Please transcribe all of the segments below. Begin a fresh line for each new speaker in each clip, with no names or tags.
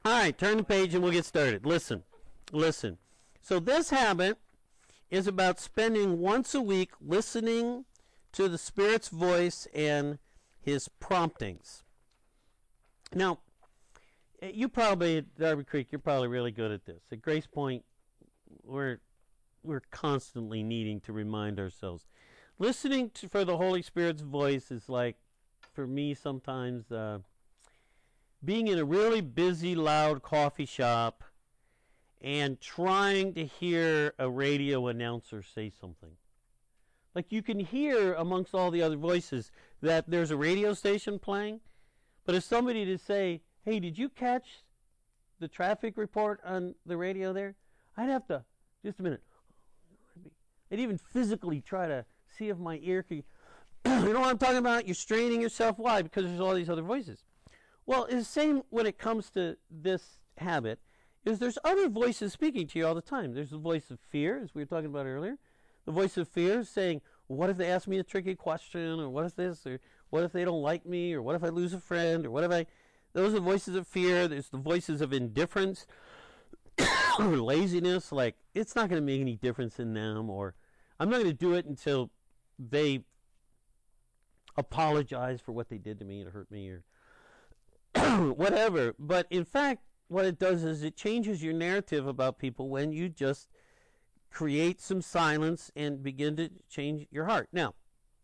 All right, turn the page and we'll get started. Listen. So this habit is about spending once a week listening to the Spirit's voice and His promptings. Now, you probably, at Darby Creek, you're probably really good at this. At Grace Point, we're constantly needing to remind ourselves. Listening for the Holy Spirit's voice is like, for me sometimes, being in a really busy, loud coffee shop and trying to hear a radio announcer say something. Like you can hear amongst all the other voices that there's a radio station playing, but if somebody to say, hey, did you catch the traffic report on the radio there? I'd have to, just a minute. I'd even physically try to see if my ear could, you know what I'm talking about? You're straining yourself. Why? Because there's all these other voices. Well, it's the same when it comes to this habit, is there's other voices speaking to you all the time. There's the voice of fear, as we were talking about earlier. The voice of fear is saying, well, what if they ask me a tricky question, or what if this, or what if they don't like me, or what if I lose a friend, or what if I... Those are voices of fear. There's the voices of indifference or laziness, like it's not going to make any difference in them, or I'm not going to do it until they apologize for what they did to me and hurt me, or whatever. But in fact, what it does is it changes your narrative about people when you just create some silence and begin to change your heart. Now,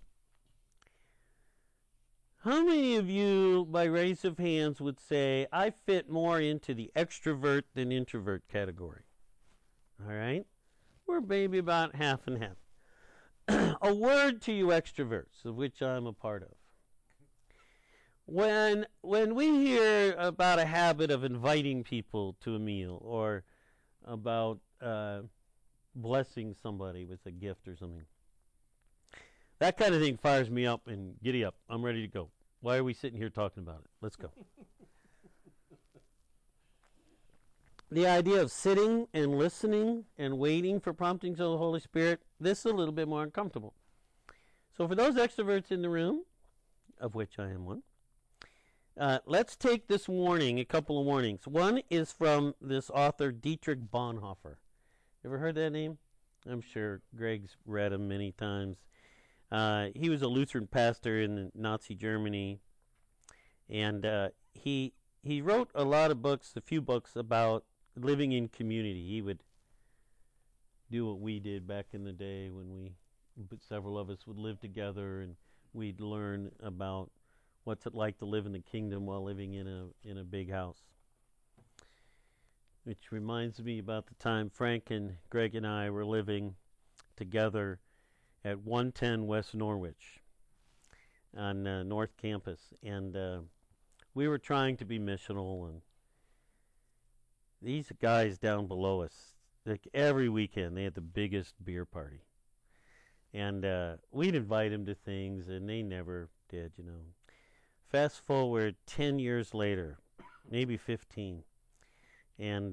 how many of you, by raise of hands, would say, I fit more into the extrovert than introvert category? All right? We're maybe about half and half. A word to you extroverts, of which I'm a part of. When we hear about a habit of inviting people to a meal, or about blessing somebody with a gift or something, that kind of thing fires me up and giddy up. I'm ready to go. Why are we sitting here talking about it? Let's go. The idea of sitting and listening and waiting for promptings of the Holy Spirit, this is a little bit more uncomfortable. So for those extroverts in the room, of which I am one, let's take this warning, a couple of warnings. One is from this author, Dietrich Bonhoeffer. Ever heard that name? I'm sure Greg's read him many times. He was a Lutheran pastor in Nazi Germany, and he wrote a lot of books, a few books about living in community. He would do what we did back in the day when several of us would live together, and we'd learn about what's it like to live in the kingdom while living in a big house. Which reminds me about the time Frank and Greg and I were living together at 110 West Norwich on North Campus, and we were trying to be missional, and these guys down below us, like every weekend they had the biggest beer party, and we'd invite them to things and they never did, you know. Fast forward 10 years later, maybe 15, and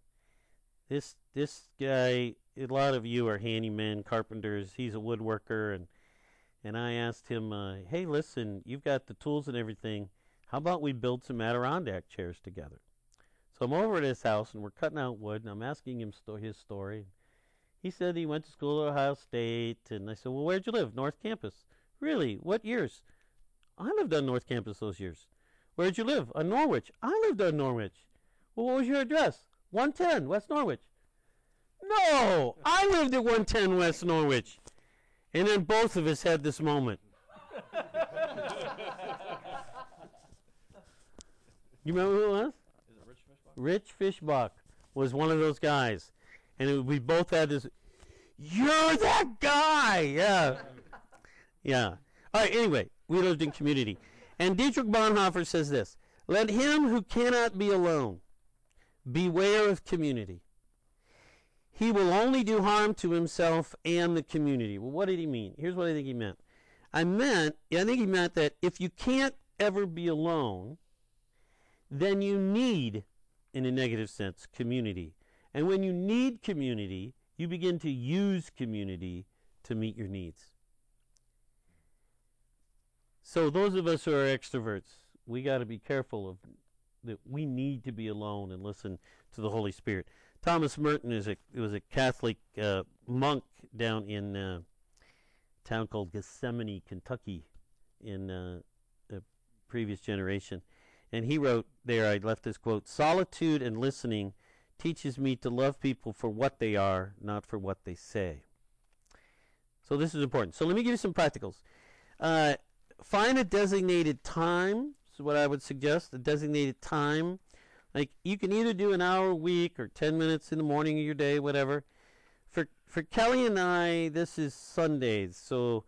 this guy, a lot of you are handymen, carpenters. He's a woodworker, and I asked him, hey, listen, you've got the tools and everything. How about we build some Adirondack chairs together? So I'm over at his house, and we're cutting out wood, and I'm asking him his story. He said he went to school at Ohio State, and I said, well, where'd you live? North Campus. Really? What years? I lived on North Campus those years. Where'd you live? On Norwich. I lived on Norwich. Well, what was your address? 110 West Norwich. No, I lived at 110 West Norwich. And then both of us had this moment. You remember who it was?
Is it Rich Fishbach?
Rich Fishbach was one of those guys. And we both had this, you're that guy! Yeah. Yeah. All right, anyway, we lived in community. And Dietrich Bonhoeffer says this, let him who cannot be alone beware of community. He will only do harm to himself and the community. Well, what did he mean? Here's what I think he meant. I think he meant that if you can't ever be alone, then you need, in a negative sense, community. And when you need community, you begin to use community to meet your needs. So those of us who are extroverts, we got to be careful of that we need to be alone and listen to the Holy Spirit. Thomas Merton was a Catholic monk down in a town called Gethsemane, Kentucky, in the previous generation. And he wrote there, I left this quote, "Solitude and listening teaches me to love people for what they are, not for what they say." So this is important. So let me give you some practicals. Find a designated time. This is what I would suggest, a designated time. Like you can either do an hour a week or 10 minutes in the morning of your day, whatever. For Kelly and I, this is Sundays. So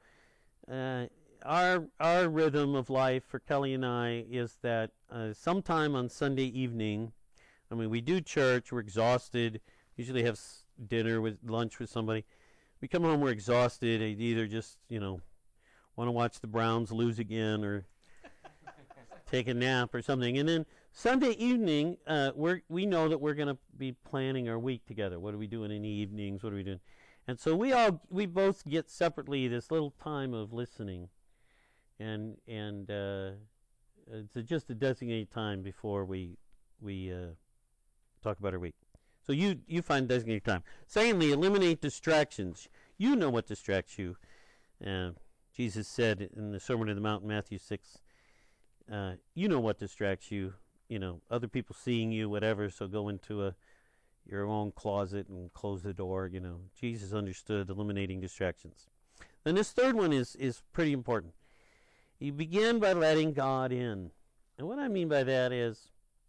our rhythm of life for Kelly and I is that sometime on Sunday evening, I mean, we do church, we're exhausted, usually have dinner with lunch with somebody. We come home, we're exhausted, and either just, want to watch the Browns lose again or take a nap or something. And then Sunday evening, we know that we're going to be planning our week together. What are we doing in the evenings? What are we doing? And so we both get separately this little time of listening, and it's just a designated time before we talk about our week. So you find designated time. Secondly, eliminate distractions. You know what distracts you. Jesus said in the Sermon on the Mount, Matthew 6, you know what distracts you. Other people seeing you, whatever. So go into your own closet and close the door. Jesus understood eliminating distractions. Then this third one is pretty important. You begin by letting God in. And what I mean by that is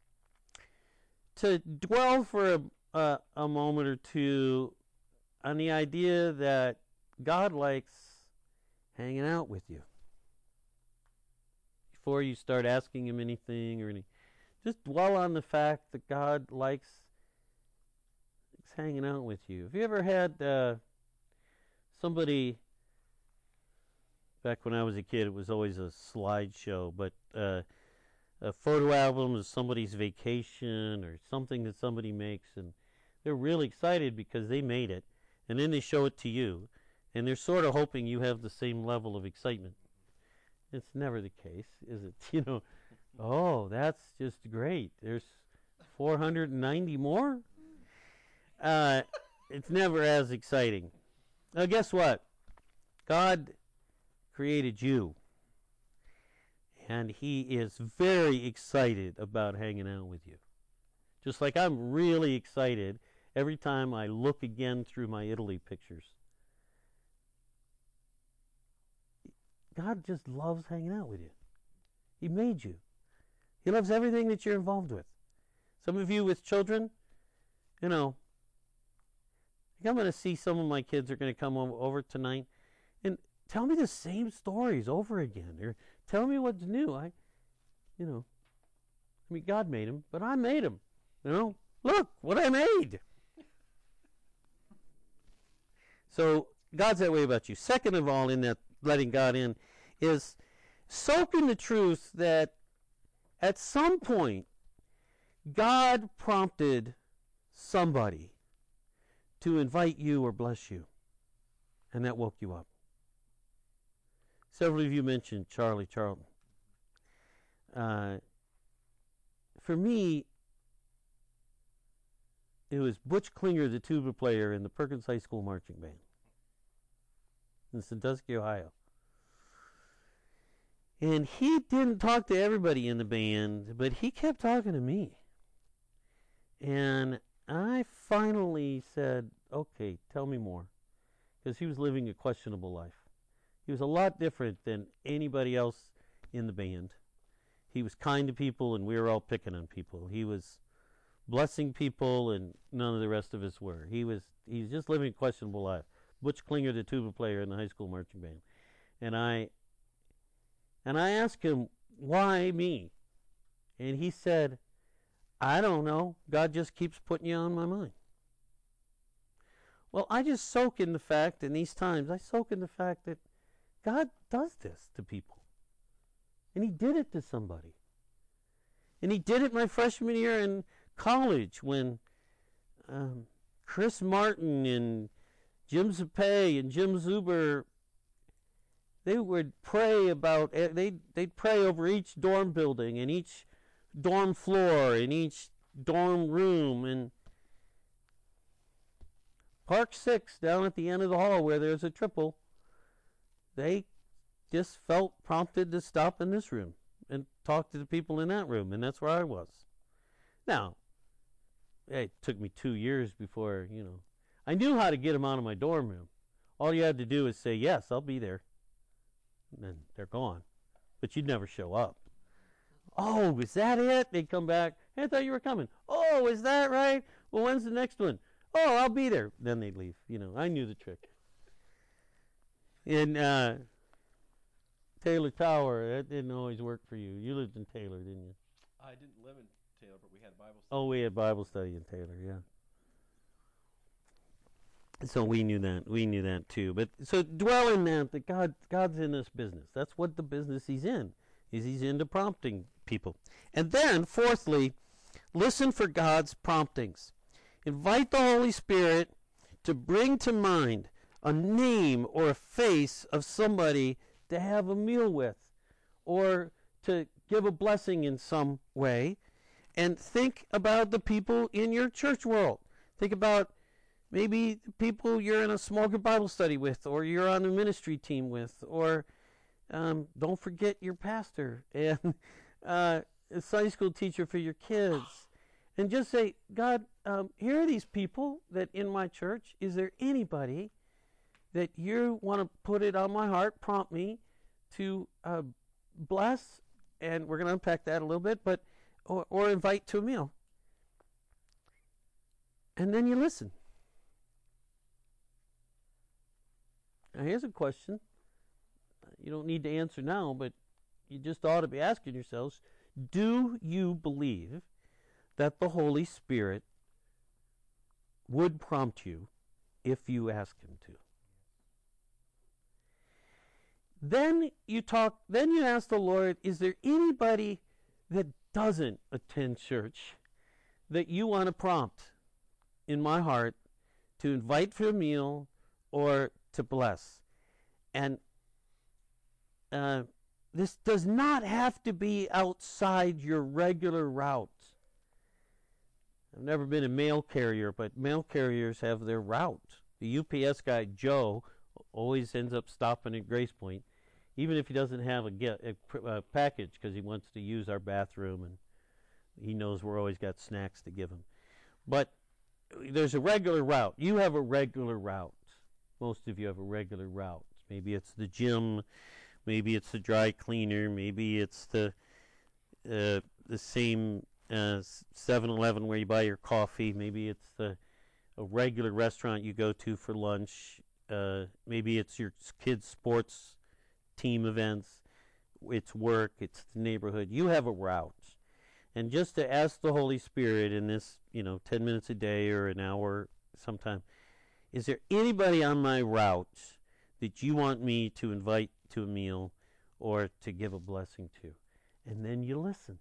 to dwell for a moment or two on the idea that God likes hanging out with you. Before you start asking him anything or just dwell on the fact that God likes hanging out with you. Have you ever had somebody, back when I was a kid, it was always a slideshow, but a photo album of somebody's vacation or something that somebody makes, and they're really excited because they made it, and then they show it to you, and they're sort of hoping you have the same level of excitement. It's never the case, is it? Oh, that's just great. There's 490 more? It's never as exciting. Now, guess what? God created you, and he is very excited about hanging out with you. Just like I'm really excited every time I look again through my Italy pictures. God just loves hanging out with you. He made you. He loves everything that you're involved with. Some of you with children, I'm going to see some of my kids are going to come over tonight and tell me the same stories over again, or tell me what's new. God made them, but I made them. Look what I made. So God's that way about you. Second of all, in that letting God in, is soak in the truth that at some point God prompted somebody to invite you or bless you, and that woke you up. Several of you mentioned Charlie Charlton. For me, it was Butch Klinger, the tuba player in the Perkins High School Marching Band in Sandusky, Ohio. And he didn't talk to everybody in the band, but he kept talking to me. And I finally said, okay, tell me more. Because he was living a questionable life. He was a lot different than anybody else in the band. He was kind to people, and we were all picking on people. He was blessing people, and none of the rest of us were. He was just living a questionable life. Butch Klinger, the tuba player in the high school marching band. And I asked him, why me? And he said, I don't know. God just keeps putting you on my mind. Well, I just soak in the fact, in these times, I soak in the fact that God does this to people. And he did it to somebody. And he did it my freshman year in college when Chris Martin and Jim Zapay and Jim Zuber, they would pray about, they'd pray over each dorm building and each dorm floor, in each dorm room, and Park 6 down at the end of the hall where there's a triple, they just felt prompted to stop in this room and talk to the people in that room, and that's where I was. Now, it took me 2 years before, I knew how to get them out of my dorm room. All you had to do is say, yes, I'll be there. And then they're gone. But you'd never show up. Oh, is that it? They'd come back. Hey, I thought you were coming. Oh, is that right? Well, when's the next one? Oh, I'll be there. Then they'd leave. I knew the trick. In Taylor Tower, that didn't always work for you. You lived in Taylor, didn't you?
I didn't live in Taylor, but we had Bible study.
Oh, we had Bible study in Taylor, yeah. So we knew that. We knew that too. But so dwell in that God's in this business. That's what the business he's in. He's into prompting people. And then, fourthly, listen for God's promptings. Invite the Holy Spirit to bring to mind a name or a face of somebody to have a meal with, or to give a blessing in some way. And think about the people in your church world. Think about maybe the people you're in a small group Bible study with, or you're on a ministry team with, or don't forget your pastor and a Sunday school teacher for your kids. And just say, God, here are these people that in my church. Is there anybody that you want to put it on my heart, prompt me to bless? And we're going to unpack that a little bit, but or invite to a meal. And then you listen. Now here's a question. You don't need to answer now, but you just ought to be asking yourselves, do you believe that the Holy Spirit would prompt you if you ask him to? Then you ask the Lord, is there anybody that doesn't attend church that you want to prompt in my heart to invite for a meal or to bless? And this does not have to be outside your regular route. I've never been a mail carrier, but mail carriers have their route. The UPS guy, Joe, always ends up stopping at Grace Point, even if he doesn't have a package, because he wants to use our bathroom, and he knows we're always got snacks to give him. But there's a regular route. You have a regular route. Most of you have a regular route. Maybe it's the gym, maybe it's the dry cleaner, maybe it's the same 7-Eleven where you buy your coffee, maybe it's a regular restaurant you go to for lunch, maybe it's your kids' sports team events, it's work, it's the neighborhood. You have a route. And just to ask the Holy Spirit in this, 10 minutes a day or an hour sometime, is there anybody on my route that you want me to invite to a meal or to give a blessing to? And then you listen.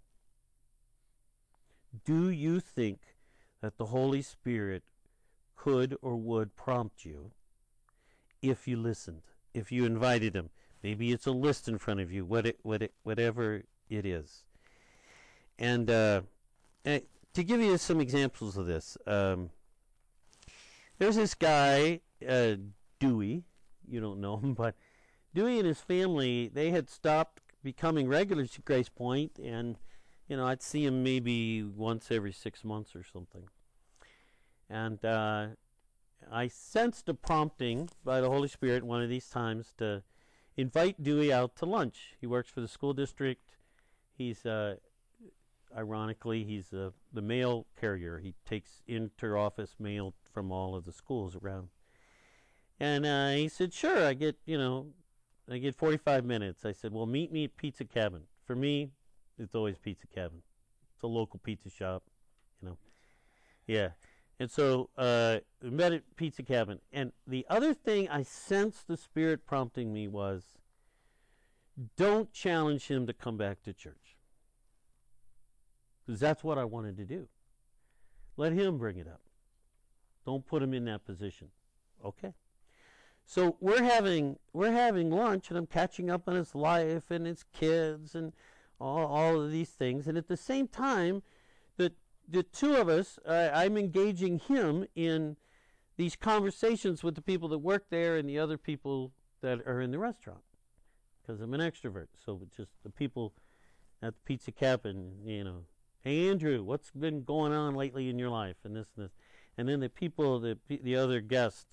Do you think that the Holy Spirit could or would prompt you if you listened, if you invited him? Maybe it's a list in front of you, whatever it is. And to give you some examples of this, there's this guy, Dewey. You don't know him, but Dewey and his family, they had stopped becoming regulars to Grace Point, and I'd see him maybe once every 6 months or something. And I sensed a prompting by the Holy Spirit one of these times to invite Dewey out to lunch. He works for the school district. He's ironically, he's the mail carrier. He takes inter-office mail from all of the schools around. And he said, sure, I get 45 minutes. I said, well, meet me at Pizza Cabin. For me, it's always Pizza Cabin. It's a local pizza shop, Yeah. And so we met at Pizza Cabin. And the other thing I sensed the Spirit prompting me was, don't challenge him to come back to church. Because that's what I wanted to do. Let him bring it up. Don't put him in that position. Okay. So we're having lunch, and I'm catching up on his life and his kids and all of these things. And at the same time, the two of us, I'm engaging him in these conversations with the people that work there and the other people that are in the restaurant, because I'm an extrovert. So just the people at the Pizza Cabin, hey Andrew, what's been going on lately in your life, and this and this, and then the people, the other guests,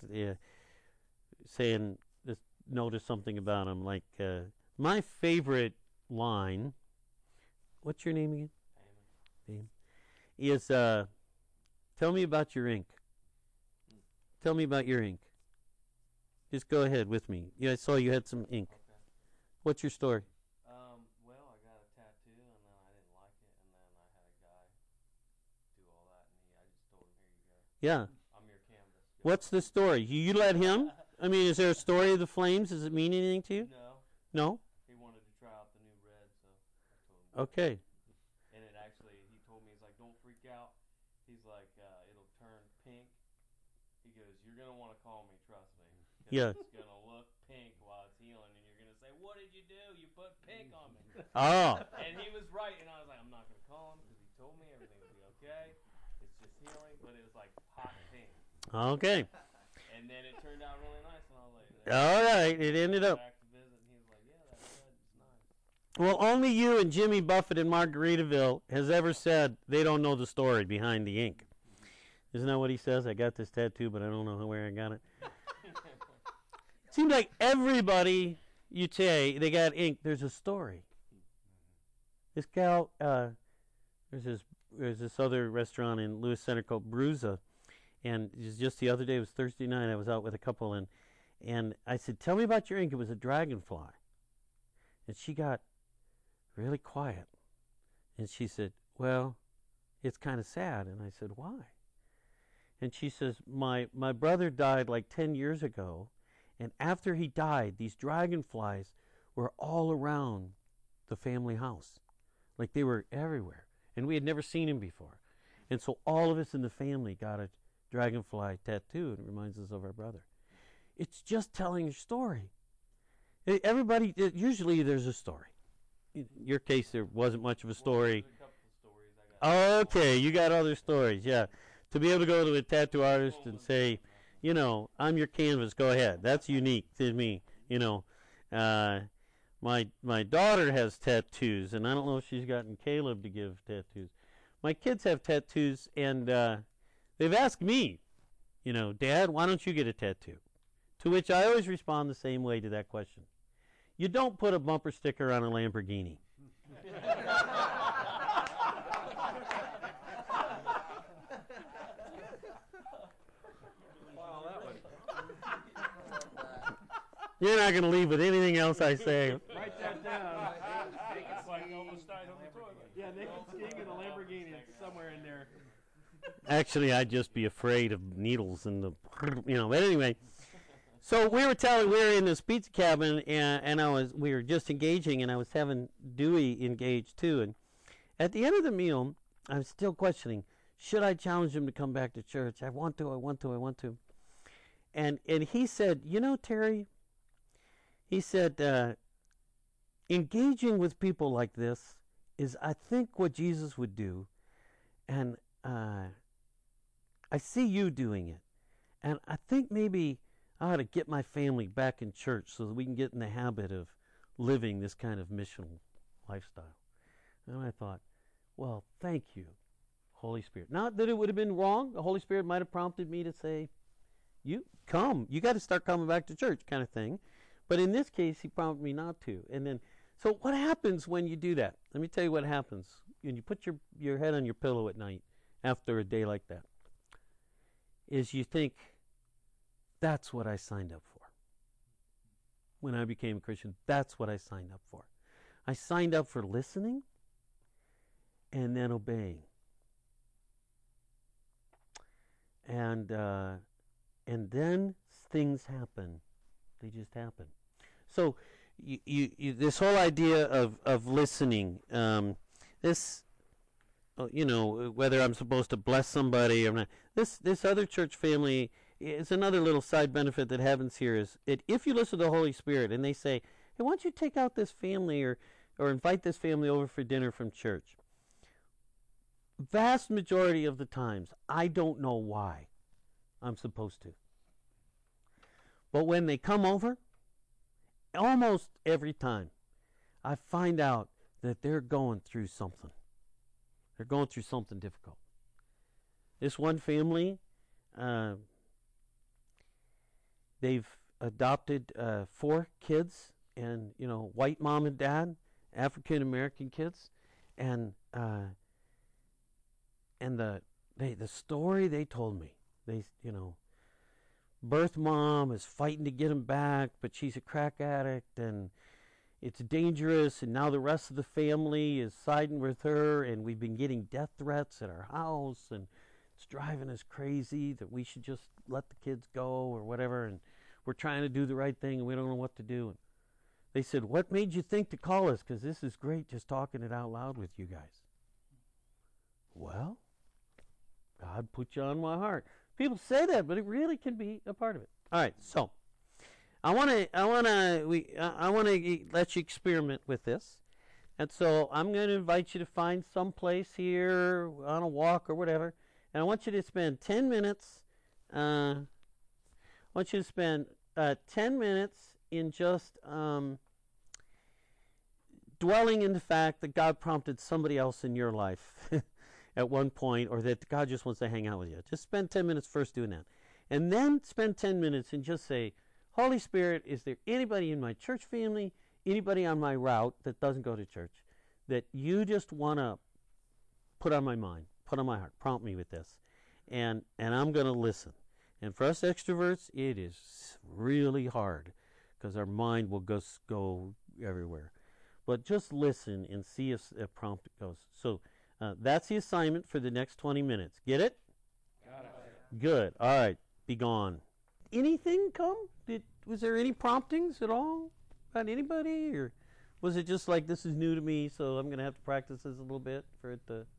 saying this, notice something about him, like my favorite line. What's your name again? Damon. Is tell me about your ink. Tell me about your ink. Just go ahead with me. Yeah, I saw you had some ink.
Okay.
What's your story?
Well, I got a tattoo, and then I didn't like it, and then I had a guy do all that, and I just told him, here you go.
Yeah.
I'm your canvas.
What's the story? You let him? I mean, is there a story of the flames? Does it mean anything to you?
No.
No?
He wanted to try out the new red, so I told him.
Okay.
And it actually, he told me, he's like, don't freak out. He's like, it'll turn pink. He goes, you're going to want to call me, trust me. 'Cause
Yeah.
it's going to look pink while it's healing, and you're going to say, what did you do? You put pink on me.
Oh.
And he was right, and I was like, I'm not going to call him because he told me everything would be okay. It's just healing, but it was like hot pink.
Okay.
And then it turned out really nice, and I was like,
All right. It ended up.
back to visit, and he was like, yeah, that red is nice.
Well, only you and Jimmy Buffett in Margaritaville has ever said they don't know the story behind the ink. Isn't that what he says? I got this tattoo, but I don't know where I got it. It seems like everybody you say they got ink, there's a story. This gal, there's this other restaurant in Lewis Center called Bruza, and it was just the other day, it was Thursday night, I was out with a couple, and I said, tell me about your ink. It was a dragonfly. And she got really quiet. And she said, well, it's kind of sad. And I said, why? And she says, my brother died like 10 years ago, and after he died, these dragonflies were all around the family house. Like they were everywhere. And we had never seen him before. And so all of us in the family got a dragonfly tattoo, and it reminds us of our brother. It's just telling a story. Everybody, usually there's a story. In your case, there wasn't much of a story.
There's a couple of stories I got.
Okay, you got other stories, yeah. To be able to go to a tattoo artist and say, I'm your canvas, go ahead. That's unique to me, My daughter has tattoos, and I don't know if she's gotten Caleb to give tattoos. My kids have tattoos, and they've asked me, Dad, why don't you get a tattoo? To which I always respond the same way to that question. You don't put a bumper sticker on a Lamborghini.
Wow, that one.
You're not going to leave with anything else I say.
Write that down. It's like almost died on the toilet. Yeah, naked skiing in a Lamborghini. It's somewhere in there.
Actually, I'd just be afraid of needles and but anyway. So we were in this pizza cabin, and we were just engaging, and I was having Dewey engage too. And at the end of the meal, I was still questioning, should I challenge him to come back to church? I want to. And he said, Terry, he said, engaging with people like this is, I think, what Jesus would do. And I see you doing it. And I think maybe I ought to get my family back in church so that we can get in the habit of living this kind of missional lifestyle. And I thought, well, thank you, Holy Spirit. Not that it would have been wrong. The Holy Spirit might have prompted me to say, you got to start coming back to church kind of thing. But in this case, he prompted me not to. And then, so what happens when you do that? Let me tell you what happens. When you put your head on your pillow at night after a day like that, is you think, that's what I signed up for. When I became a Christian, that's what I signed up for. I signed up for listening and then obeying. And then things happen. They just happen. So you this whole idea of listening, whether I'm supposed to bless somebody or not. This other church family, it's another little side benefit that happens here is if you listen to the Holy Spirit and they say, hey, why don't you take out this family or or invite this family over for dinner from church. Vast majority of the times, I don't know why I'm supposed to. But when they come over, almost every time, I find out that they're going through something. They're going through something difficult. This one family, they've adopted 4 kids, and white mom and dad, African American kids, and the story they told me, birth mom is fighting to get him back, but she's a crack addict, and it's dangerous, and now the rest of the family is siding with her, and we've been getting death threats at our house, and it's driving us crazy that we should just let the kids go or whatever, and we're trying to do the right thing, and we don't know what to do. And they said, what made you think to call us? Because this is great just talking it out loud with you guys. Well, God put you on my heart. People say that, but it really can be a part of it. All right, so I want to let you experiment with this, and so I'm going to invite you to find some place here on a walk or whatever, and I want you to spend 10 minutes. I want you to spend 10 minutes in just dwelling in the fact that God prompted somebody else in your life at one point, or that God just wants to hang out with you. Just spend 10 minutes first doing that. And then spend 10 minutes and just say, Holy Spirit, is there anybody in my church family, anybody on my route that doesn't go to church, that you just want to put on my mind, put on my heart, prompt me with this. And I'm going to listen. And for us extroverts, it is really hard because our mind will go everywhere. But just listen and see if a prompt goes. So that's the assignment for the next 20 minutes. Get it?
Got it.
Good. All right. Be gone. Anything come? Was there any promptings at all about anybody? Or was it just like, this is new to me, so I'm going to have to practice this a little bit for it to... A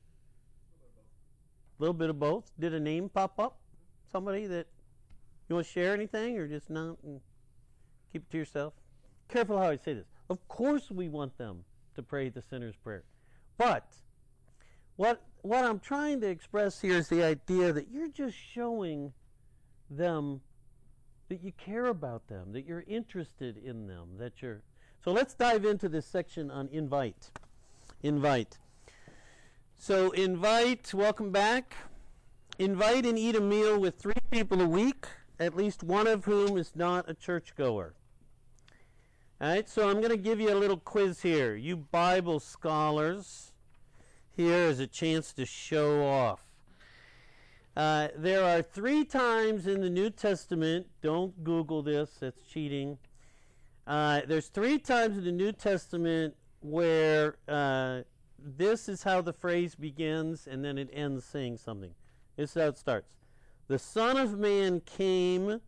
little bit of both. Did a name pop up? Somebody that you want to share anything, or just not and keep it to yourself? Careful how I say this. Of course we want them to pray the sinner's prayer. But what I'm trying to express here is the idea that you're just showing them that you care about them, that you're interested in them, that you're... So let's dive into this section on invite. Invite. So invite, welcome back. Invite and eat a meal with 3 people a week, at least one of whom is not a churchgoer. All right, so I'm going to give you a little quiz here. You Bible scholars, here is a chance to show off. There are 3 times in the New Testament, don't Google this, that's cheating. There's 3 times in the New Testament where this is how the phrase begins and then it ends saying something. This is how it starts. The Son of Man came.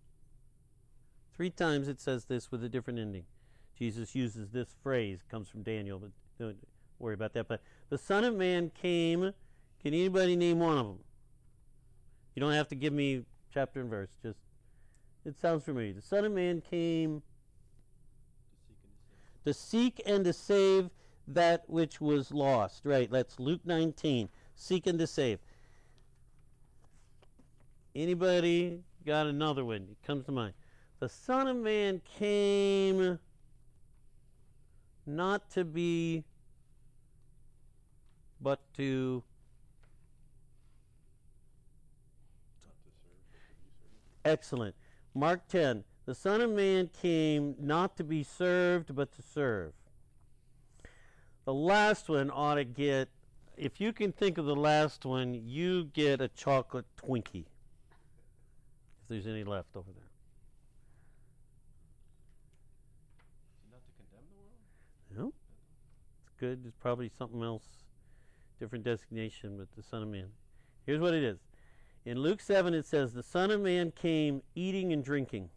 3 times it says this with a different ending. Jesus uses this phrase, comes from Daniel, but don't worry about that. But the Son of Man came. Can anybody name one of them? You don't have to give me chapter and verse. Just, it sounds familiar. The Son of Man came to seek and to save that which was lost. Right, that's Luke 19. Seek and to save. Anybody got another one? It comes to mind. The Son of Man came not to be, but to... Excellent. Mark 10. The Son of Man came not to be served, but to serve. The last one ought to get, if you can think of the last one, you get a chocolate Twinkie. If there's any left over there.
Not to condemn the world?
No. It's good. There's probably something else, different designation, but the Son of Man. Here's what it is. In Luke 7 it says, the Son of Man came eating and drinking.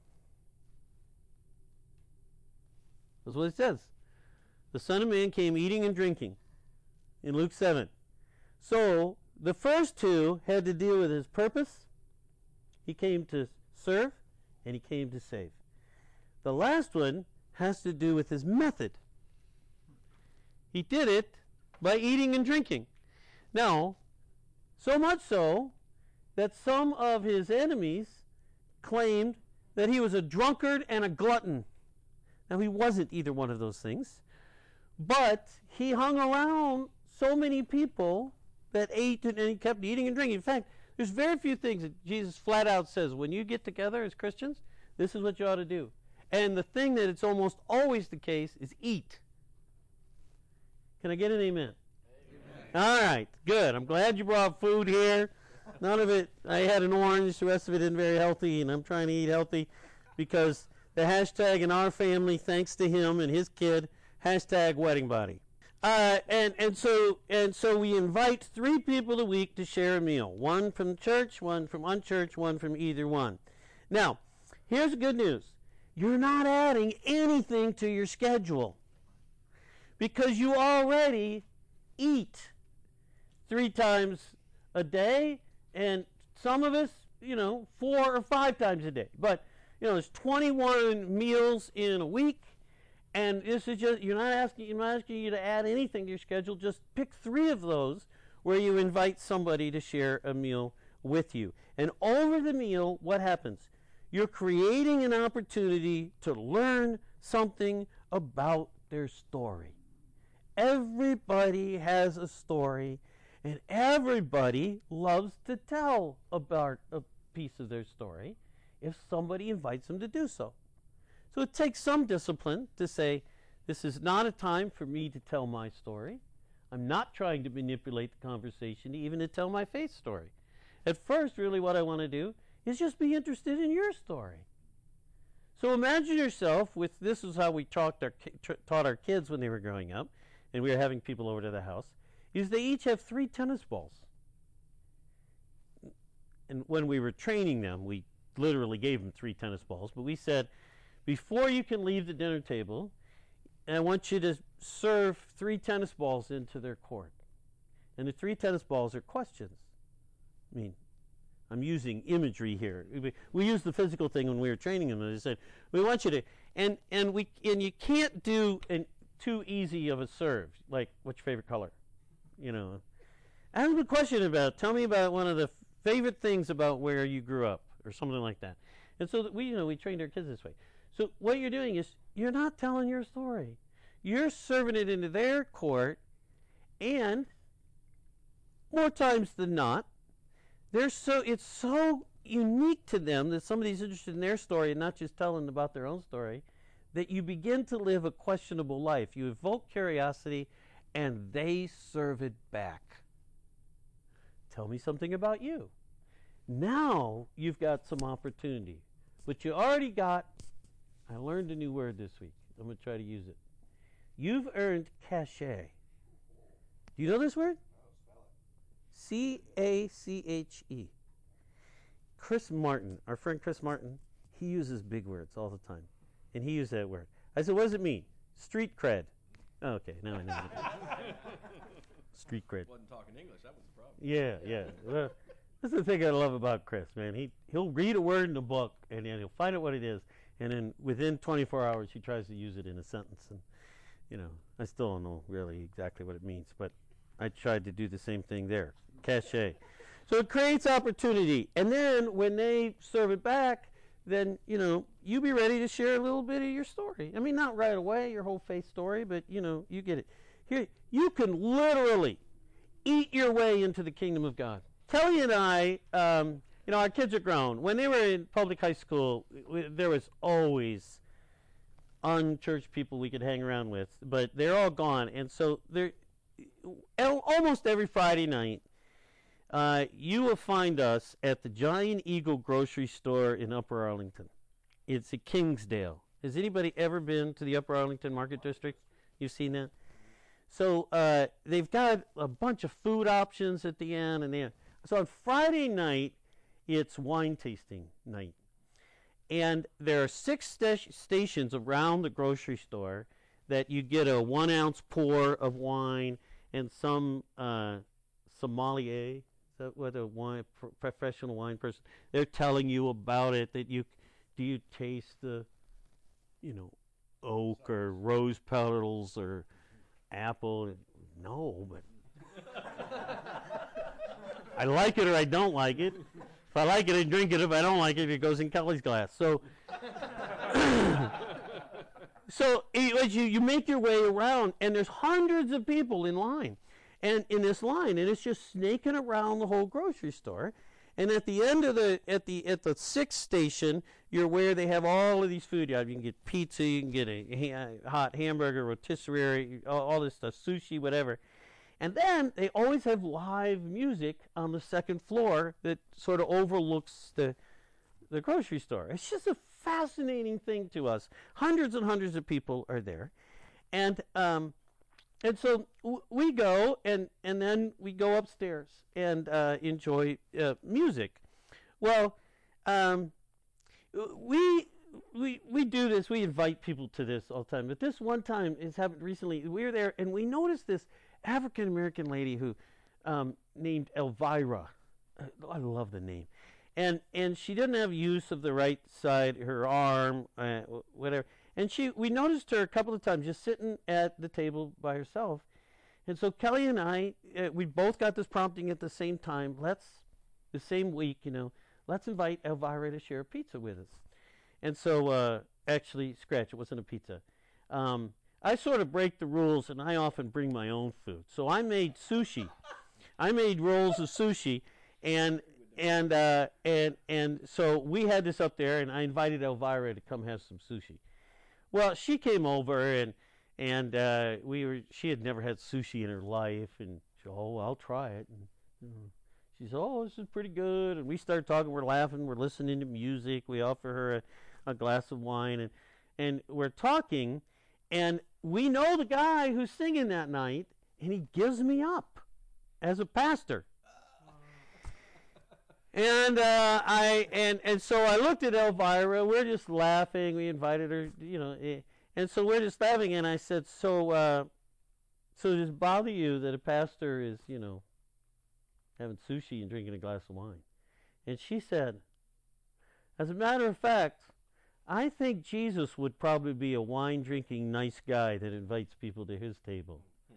That's what it says. The Son of Man came eating and drinking in Luke 7. So the first 2 had to deal with his purpose. He came to serve, and he came to save. The last one has to do with his method. He did it by eating and drinking. Now, so much so that some of his enemies claimed that he was a drunkard and a glutton. Now, he wasn't either one of those things, but he hung around so many people that ate and he kept eating and drinking. In fact, there's very few things that Jesus flat out says, when you get together as Christians, this is what you ought to do. And the thing that it's almost always the case is eat. Can I get an amen? Amen. All right, good. I'm glad you brought food here. None of it, I had an orange, the rest of it isn't very healthy, and I'm trying to eat healthy because the hashtag in our family, thanks to him and his kid, hashtag wedding body. And so we invite 3 people a week to share a meal. 1 from church, 1 from unchurched, 1 from either one. Now, here's the good news. You're not adding anything to your schedule because you already eat 3 times a day, and some of us, 4 or 5 times a day. But, there's 21 meals in a week. And this is just, I'm not asking you to add anything to your schedule. Just pick 3 of those where you invite somebody to share a meal with you. And over the meal, what happens? You're creating an opportunity to learn something about their story. Everybody has a story, and everybody loves to tell about a piece of their story if somebody invites them to do so. So it takes some discipline to say, this is not a time for me to tell my story. I'm not trying to manipulate the conversation even to tell my faith story. At first, really what I want to do is just be interested in your story. So imagine yourself with, this is how we taught our kids when they were growing up, and we were having people over to the house, is they each have 3 tennis balls. And when we were training them, we literally gave them 3 tennis balls, but we said, before you can leave the dinner table, I want you to serve 3 tennis balls into their court. And the 3 tennis balls are questions. I mean, I'm using imagery here. We used the physical thing when we were training them, and I said, we want you to, and you can't do too easy of a serve, like, what's your favorite color? Ask them a question about, tell me about one of the favorite things about where you grew up, or something like that. And so that we trained our kids this way. So what you're doing is you're not telling your story. You're serving it into their court, and more times than not, it's so unique to them that somebody's interested in their story and not just telling about their own story, that you begin to live a questionable life. You evoke curiosity, and they serve it back. Tell me something about you. Now you've got some opportunity. But you already got, I learned a new word this week. I'm going to try to use it. You've earned cachet. Do you know this word? C-A-C-H-E. Chris Martin, our friend Chris Martin, he uses big words all the time. And he used that word. I said, what does it mean? Street cred. Oh, okay, now I know. Street cred.
Wasn't talking English, that was the problem.
Yeah. Well, this is the thing I love about Chris, man. He'll read a word in a book, and then he'll find out what it is, and then within 24 hours, he tries to use it in a sentence. And, I still don't know really exactly what it means, but I tried to do the same thing there. Cachet. So it creates opportunity. And then when they serve it back, then, you be ready to share a little bit of your story. I mean, not right away, your whole faith story, but, you get it. Here, you can literally eat your way into the kingdom of God. Kelly and I, our kids are grown. When they were in public high school, there was always unchurched people we could hang around with, but they're all gone. And so almost every Friday night, you will find us at the Giant Eagle grocery store in Upper Arlington. It's at Kingsdale. Has anybody ever been to the Upper Arlington Market District? You've seen that? So they've got a bunch of food options at the end. So on Friday night, it's wine tasting night. And there are 6 stations around the grocery store that you get a 1-ounce pour of wine and some sommelier, is that what a professional wine person, they're telling you about it, that do you taste the, oak or rose petals or apple. No, but I like it or I don't like it. If I like it, I drink it. If I don't like it, it goes in Kelly's glass. So, as you make your way around, and there's hundreds of people in line, and in this line, and it's just snaking around the whole grocery store. And at the end of at the sixth station, you're where they have all of these food. You can get pizza, you can get a hot hamburger, rotisserie, all this stuff, sushi, whatever. And then they always have live music on the second floor that sort of overlooks the grocery store. It's just a fascinating thing to us. Hundreds and hundreds of people are there, and so we go, and then we go upstairs and enjoy music. Well, we do this. We invite people to this all the time. But this one time, it's happened recently. We were there, and we noticed this African American lady who named Elvira. I love the name, and she didn't have use of the right side, her arm, whatever. And we noticed her a couple of times just sitting at the table by herself. And so Kelly and I, we both got this prompting at the same time. The same week, let's invite Elvira to share a pizza with us. And so, actually, scratch, it wasn't a pizza. I sort of break the rules, and I often bring my own food. So I made sushi. I made rolls of sushi, and so we had this up there, and I invited Elvira to come have some sushi. Well, she came over, and she had never had sushi in her life, and she said, "Oh, I'll try it." And she said, "Oh, this is pretty good." And we started talking. We're laughing. We're listening to music. We offer her a glass of wine, and we're talking, and we know the guy who's singing that night, and he gives me up as a pastor. And so I looked at Elvira. We're just laughing. We invited her, and so we're just laughing. And I said, "So does it bother you that a pastor is, having sushi and drinking a glass of wine?" And she said, "As a matter of fact, I think Jesus would probably be a wine-drinking nice guy that invites people to his table."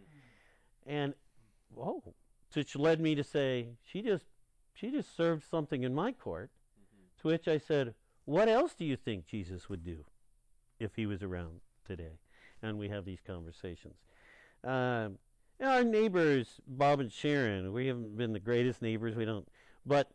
And which led me to say, she just served something in my court, to which I said, "What else do you think Jesus would do if he was around today?" And we have these conversations. Our neighbors, Bob and Sharon, we haven't been the greatest neighbors. We don't, but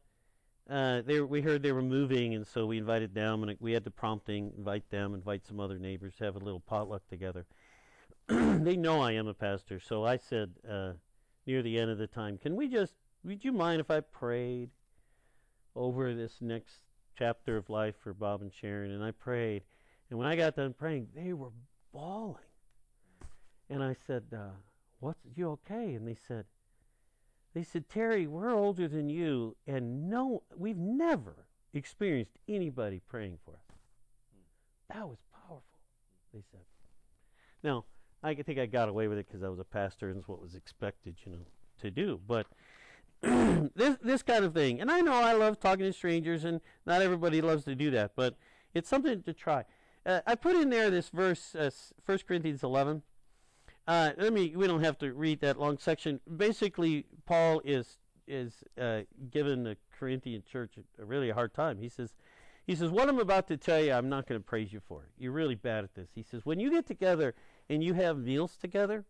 we heard they were moving, and so we invited them, and we had the prompting, invite some other neighbors, have a little potluck together. They know I am a pastor, so I said near the end of the time, would you mind if I prayed over this next chapter of life for Bob and Sharon? And I prayed, and when I got done praying, they were bawling. And I said, you okay? And they said, "Terry, we're older than you, and we've never experienced anybody praying for us." That was powerful, they said. Now, I think I got away with it because I was a pastor and it's what was expected, to do. But this kind of thing. And I know I love talking to strangers, and not everybody loves to do that, but it's something to try. I put in there this verse, 1 Corinthians 11. We don't have to read that long section. Basically, Paul is giving the Corinthian church a hard time. He says, "What I'm about to tell you, I'm not going to praise you for it. You're really bad at this." He says, "When you get together and you have meals together,"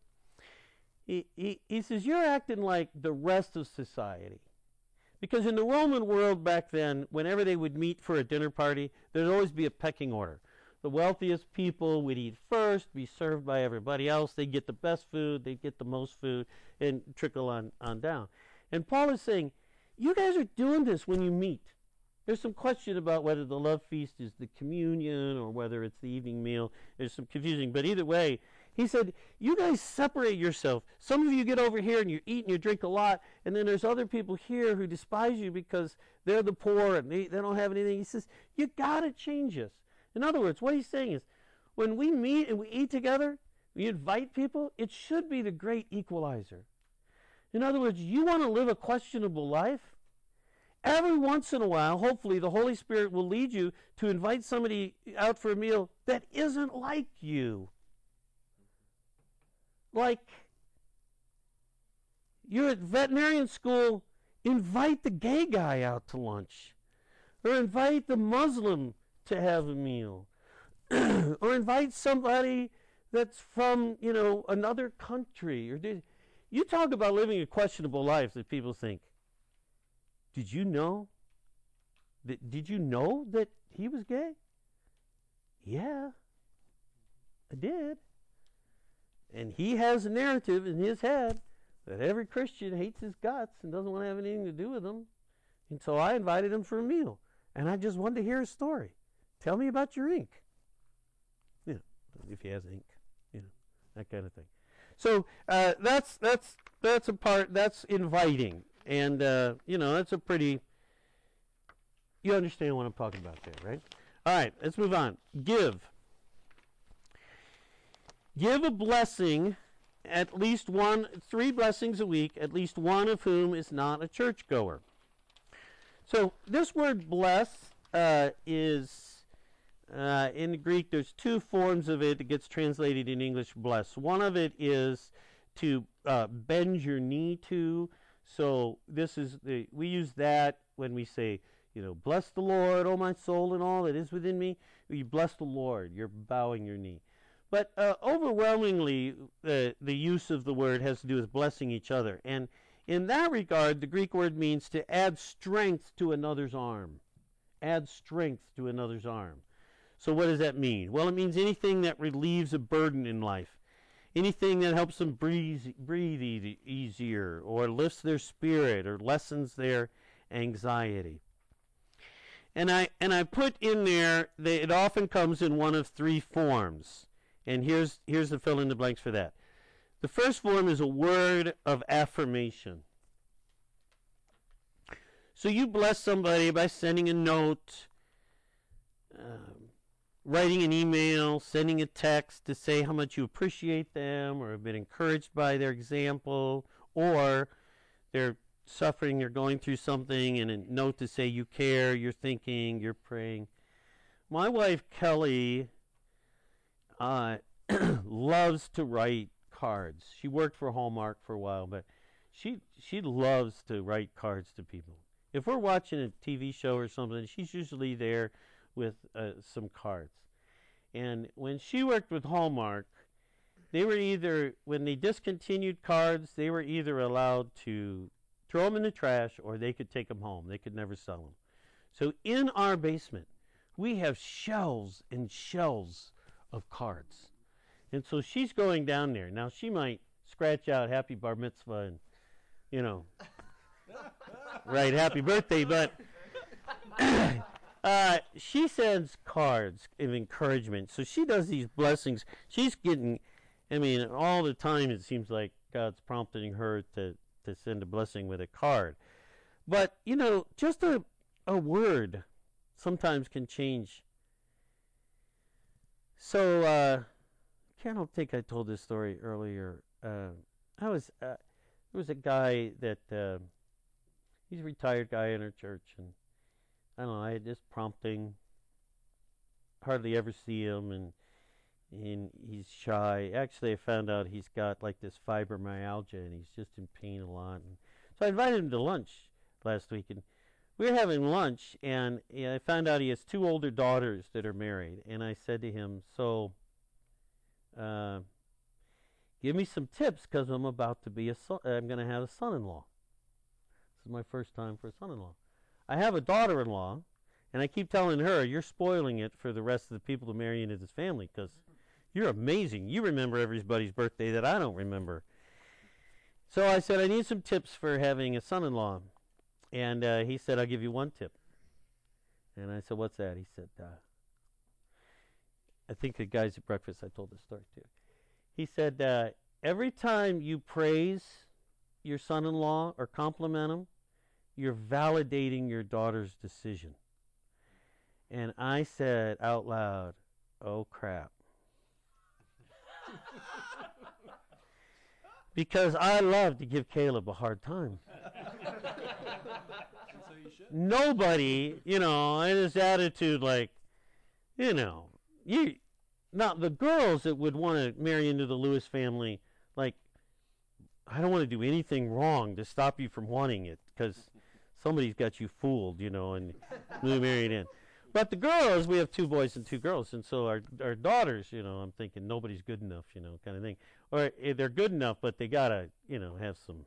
he says, "you're acting like the rest of society." Because in the Roman world back then, whenever they would meet for a dinner party, there'd always be a pecking order. The wealthiest people would eat first, be served by everybody else. They'd get the best food, they'd get the most food, and trickle on down. And Paul is saying, you guys are doing this when you meet. There's some question about whether the love feast is the communion or whether it's the evening meal. There's some confusing, but either way, he said, you guys separate yourself. Some of you get over here and you eat and you drink a lot, and then there's other people here who despise you because they're the poor and they don't have anything. He says, you got to change this. In other words, what he's saying is, when we meet and we eat together, we invite people, it should be the great equalizer. In other words, you want to live a questionable life? Every once in a while, hopefully, the Holy Spirit will lead you to invite somebody out for a meal that isn't like you. like, you're at veterinarian school, invite the gay guy out to lunch, or invite the Muslim to have a meal, or invite somebody that's from, another country. You talk about living a questionable life that people think, did you know that he was gay? Yeah, I did. And he has a narrative in his head that every Christian hates his guts and doesn't want to have anything to do with him. And so I invited him for a meal. And I just wanted to hear his story. Tell me about your ink. If he has ink, that kind of thing. So that's a part, that's inviting. And, that's a pretty, you understand what I'm talking about there, right? All right, let's move on. Give. Give a blessing, at least 3 blessings a week, at least one of whom is not a churchgoer. So this word bless is, in the Greek, there's 2 forms of it that gets translated in English, bless. One of it is to bend your knee to. So we use that when we say, bless the Lord, O my soul, and all that is within me. You bless the Lord. You're bowing your knee. But overwhelmingly, the use of the word has to do with blessing each other. And in that regard, the Greek word means to add strength to another's arm. Add strength to another's arm. So what does that mean? Well, it means anything that relieves a burden in life. Anything that helps them breathe easier, or lifts their spirit, or lessens their anxiety. And I put in there that it often comes in one of 3 forms. And here's the fill in the blanks for that. The first form is a word of affirmation. So you bless somebody by sending a note, writing an email, sending a text to say how much you appreciate them or have been encouraged by their example, or they're suffering, they're going through something, and a note to say you care, you're thinking, you're praying. My wife, Kelly, loves to write cards. She worked for Hallmark for a while, but she loves to write cards to people. If we're watching a TV show or something, she's usually there with some cards. And when she worked with Hallmark, they were either, when they discontinued cards, they were either allowed to throw them in the trash or they could take them home. They could never sell them. So in our basement, we have shelves and shelves of cards. And so she's going down there. Now, she might scratch out happy bar mitzvah and, right, happy birthday, but she sends cards of encouragement. So she does these blessings. She's getting, all the time it seems like God's prompting her to send a blessing with a card. But, just a word sometimes can change. So, I don't think I told this story earlier. There was a guy that, he's a retired guy in our church, and I don't know, I had this prompting, hardly ever see him, and he's shy. Actually, I found out he's got like this fibromyalgia, and he's just in pain a lot. And so I invited him to lunch last week, and we were having lunch, and I found out he has 2 older daughters that are married. And I said to him, so give me some tips, because I'm about to be I'm going to have a son-in-law. This is my first time for a son-in-law. I have a daughter-in-law, and I keep telling her, you're spoiling it for the rest of the people to marry into this family, because you're amazing. You remember everybody's birthday that I don't remember. So I said, I need some tips for having a son-in-law. And he said, I'll give you one tip. And I said, what's that? He said, I think the guys at breakfast, I told this story too. He said, every time you praise your son-in-law or compliment him, you're validating your daughter's decision. And I said out loud, oh crap. Because I love to give Caleb a hard time.
So you should.
Nobody, in his attitude, like, now the girls that would want to marry into the Lewis family, like, I don't want to do anything wrong to stop you from wanting it, because somebody's got you fooled, and we married in. But the girls, we have 2 boys and 2 girls, and so our daughters, I'm thinking nobody's good enough, kind of thing. Or they're good enough, but they gotta, have some,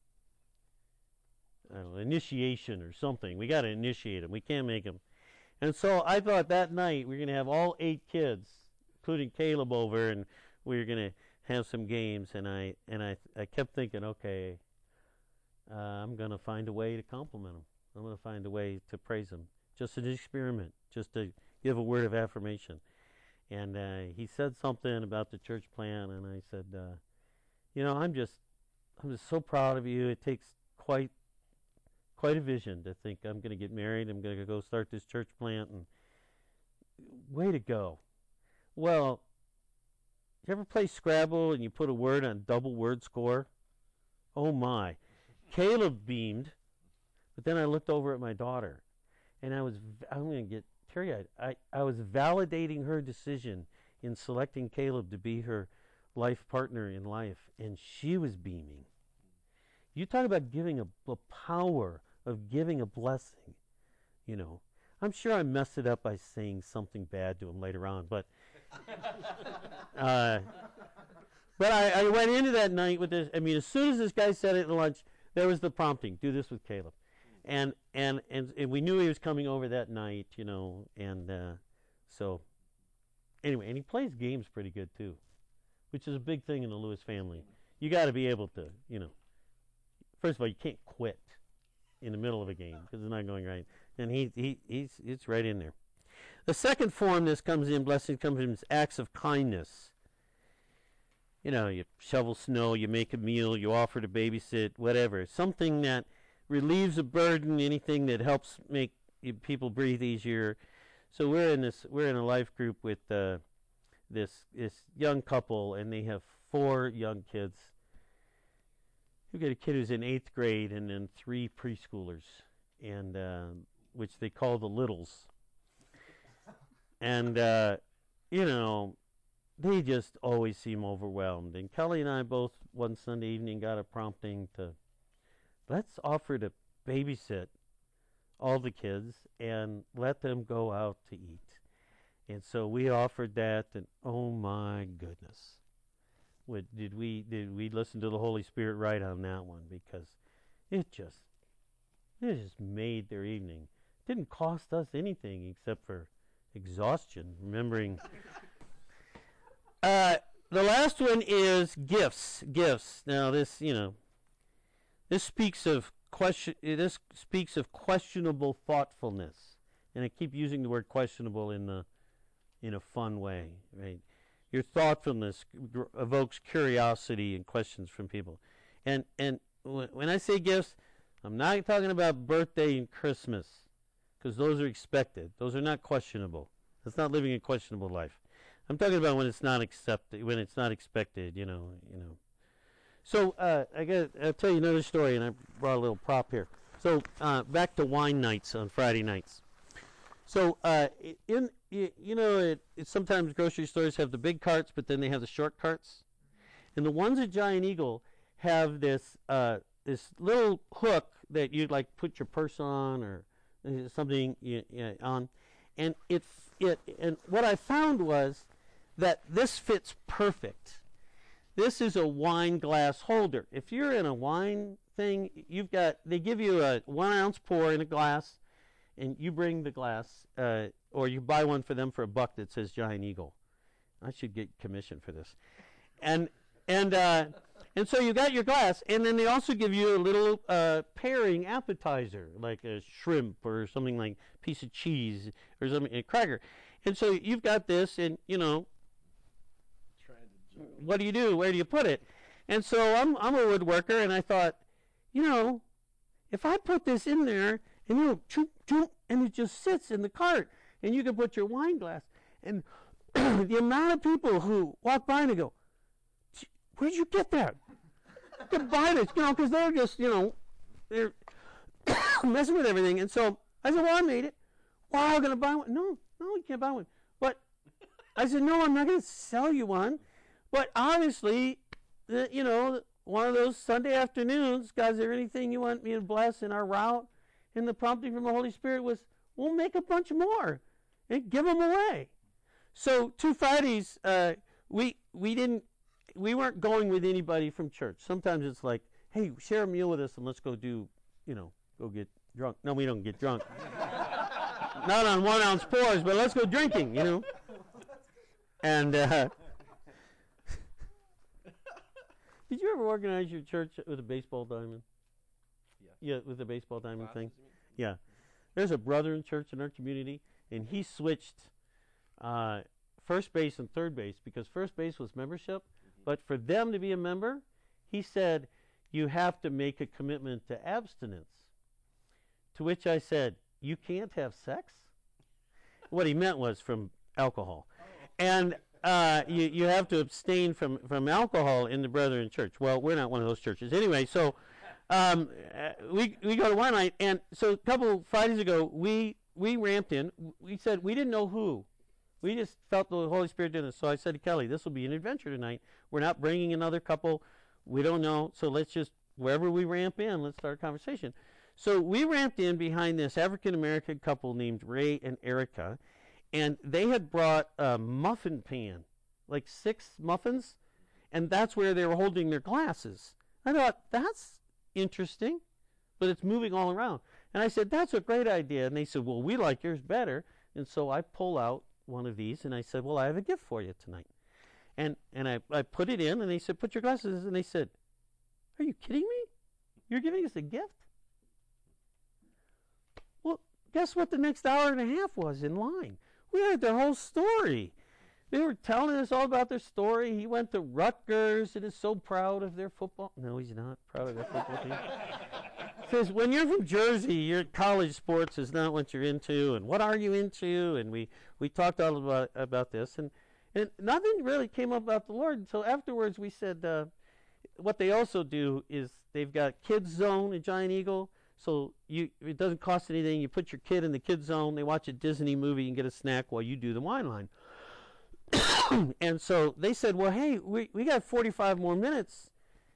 I don't know, initiation or something. We gotta initiate them. We can't make them. And so I thought that night we're gonna have all 8 kids, including Caleb, over, and we were gonna have some games. And I kept thinking, okay, I'm gonna find a way to compliment them. I'm gonna find a way to praise them. Just an experiment, just to give a word of affirmation. And he said something about the church plan, and I said, I'm just so proud of you. It takes quite a vision to think I'm going to get married. I'm going to go start this church plant, and way to go. Well, you ever play Scrabble and you put a word on double word score? Oh my. Caleb beamed, but then I looked over at my daughter. And I'm going to get teary-eyed. I was validating her decision in selecting Caleb to be her life partner in life, and she was beaming. You talk about giving the power of giving a blessing. I'm sure I messed it up by saying something bad to him later on, but I went into that night with this. I mean, as soon as this guy said it at lunch, there was the prompting: do this with Caleb. And we knew he was coming over that night, and so anyway, and he plays games pretty good too, which is a big thing in the Lewis family. You got to be able to, first of all, you can't quit in the middle of a game because it's not going right, and it's right in there. The second form blessing comes in acts of kindness. You shovel snow, you make a meal, you offer to babysit, whatever, something that relieves a burden, anything that helps make people breathe easier. So we're in a life group with this young couple, and they have 4 young kids. We've got a kid who's in 8th grade, and then 3 preschoolers, and which they call the littles. And they just always seem overwhelmed. And Kelly and I both one Sunday evening got a prompting to, let's offer to babysit all the kids and let them go out to eat. And so we offered that, and oh my goodness, did we listen to the Holy Spirit right on that one, because it just made their evening. It didn't cost us anything except for exhaustion, remembering. The last one is gifts. Now this speaks of questionable thoughtfulness, and I keep using the word questionable in a fun way, right? Your thoughtfulness evokes curiosity and questions from people, and when I say gifts, I'm not talking about birthday and Christmas, because those are expected. Those are not questionable. That's not living a questionable life. I'm talking about when it's not expected. So I'll tell you another story, and I brought a little prop here. So back to wine nights on Friday nights. So sometimes grocery stores have the big carts, but then they have the short carts, and the ones at Giant Eagle have this little hook that you'd like put your purse on or something on, and and what I found was that this fits perfect. This is a wine glass holder. If you're in a wine thing, they give you a 1 ounce pour in a glass, and you bring the glass, or you buy one for them for $1 that says Giant Eagle. I should get commission for this. And so you got your glass, and then they also give you a little pairing appetizer, like a shrimp or something, like a piece of cheese or something, a cracker. And so you've got this, and what do you do? Where do you put it? And so I'm a woodworker, and I thought, if I put this in there, and choop, choop, and it just sits in the cart, and you can put your wine glass, and the amount of people who walk by and they go, where'd you get that? You can buy this, because they're just, they're messing with everything. And so I said, well, I made it. Wow, I'm going to buy one. No, you can't buy one. But I said, no, I'm not going to sell you one. But obviously, one of those Sunday afternoons, God, is there anything you want me to bless in our route? And the prompting from the Holy Spirit was, we'll make a bunch more and give them away. So 2 Fridays, we weren't going with anybody from church. Sometimes it's like, hey, share a meal with us and let's go do, go get drunk. No, we don't get drunk. Not on 1 ounce pours, but let's go drinking, And did you ever organize your church with a baseball diamond? Yeah, with the baseball diamond thing. Yeah. There's a brother in church in our community, and he switched first base and third base because first base was membership. But for them to be a member, he said, you have to make a commitment to abstinence. To which I said, you can't have sex? What he meant was from alcohol. And you have to abstain from alcohol in the Brethren Church. Well, we're not one of those churches. Anyway, so we go to one night, and so a couple Fridays ago, we ramped in. We said we didn't know who. We just felt the Holy Spirit did it. So I said to Kelly, this will be an adventure tonight. We're not bringing another couple. We don't know. So let's just, wherever we ramp in, let's start a conversation. So we ramped in behind this African-American couple named Ray and Erica, and they had brought a muffin pan, like 6 muffins, and that's where they were holding their glasses. I thought, that's interesting, but it's moving all around. And I said, that's a great idea. And they said, well, we like yours better. And so I pull out one of these, and I said, well, I have a gift for you tonight. And I put it in, and they said, put your glasses. And they said, are you kidding me? You're giving us a gift? Well, guess what the next hour and a half was in line? We heard their whole story. They were telling us all about their story. He went to Rutgers and is so proud of their football. No, he's not proud of their football team. Says, when you're from Jersey, your college sports is not what you're into, and what are you into? And we talked all about this, and nothing really came up about the Lord. So afterwards we said, what they also do is they've got Kids Zone at Giant Eagle. So it doesn't cost anything. You put your kid in the Kids Zone. They watch a Disney movie and get a snack while you do the wine line. And so they said, well, hey, we got 45 more minutes.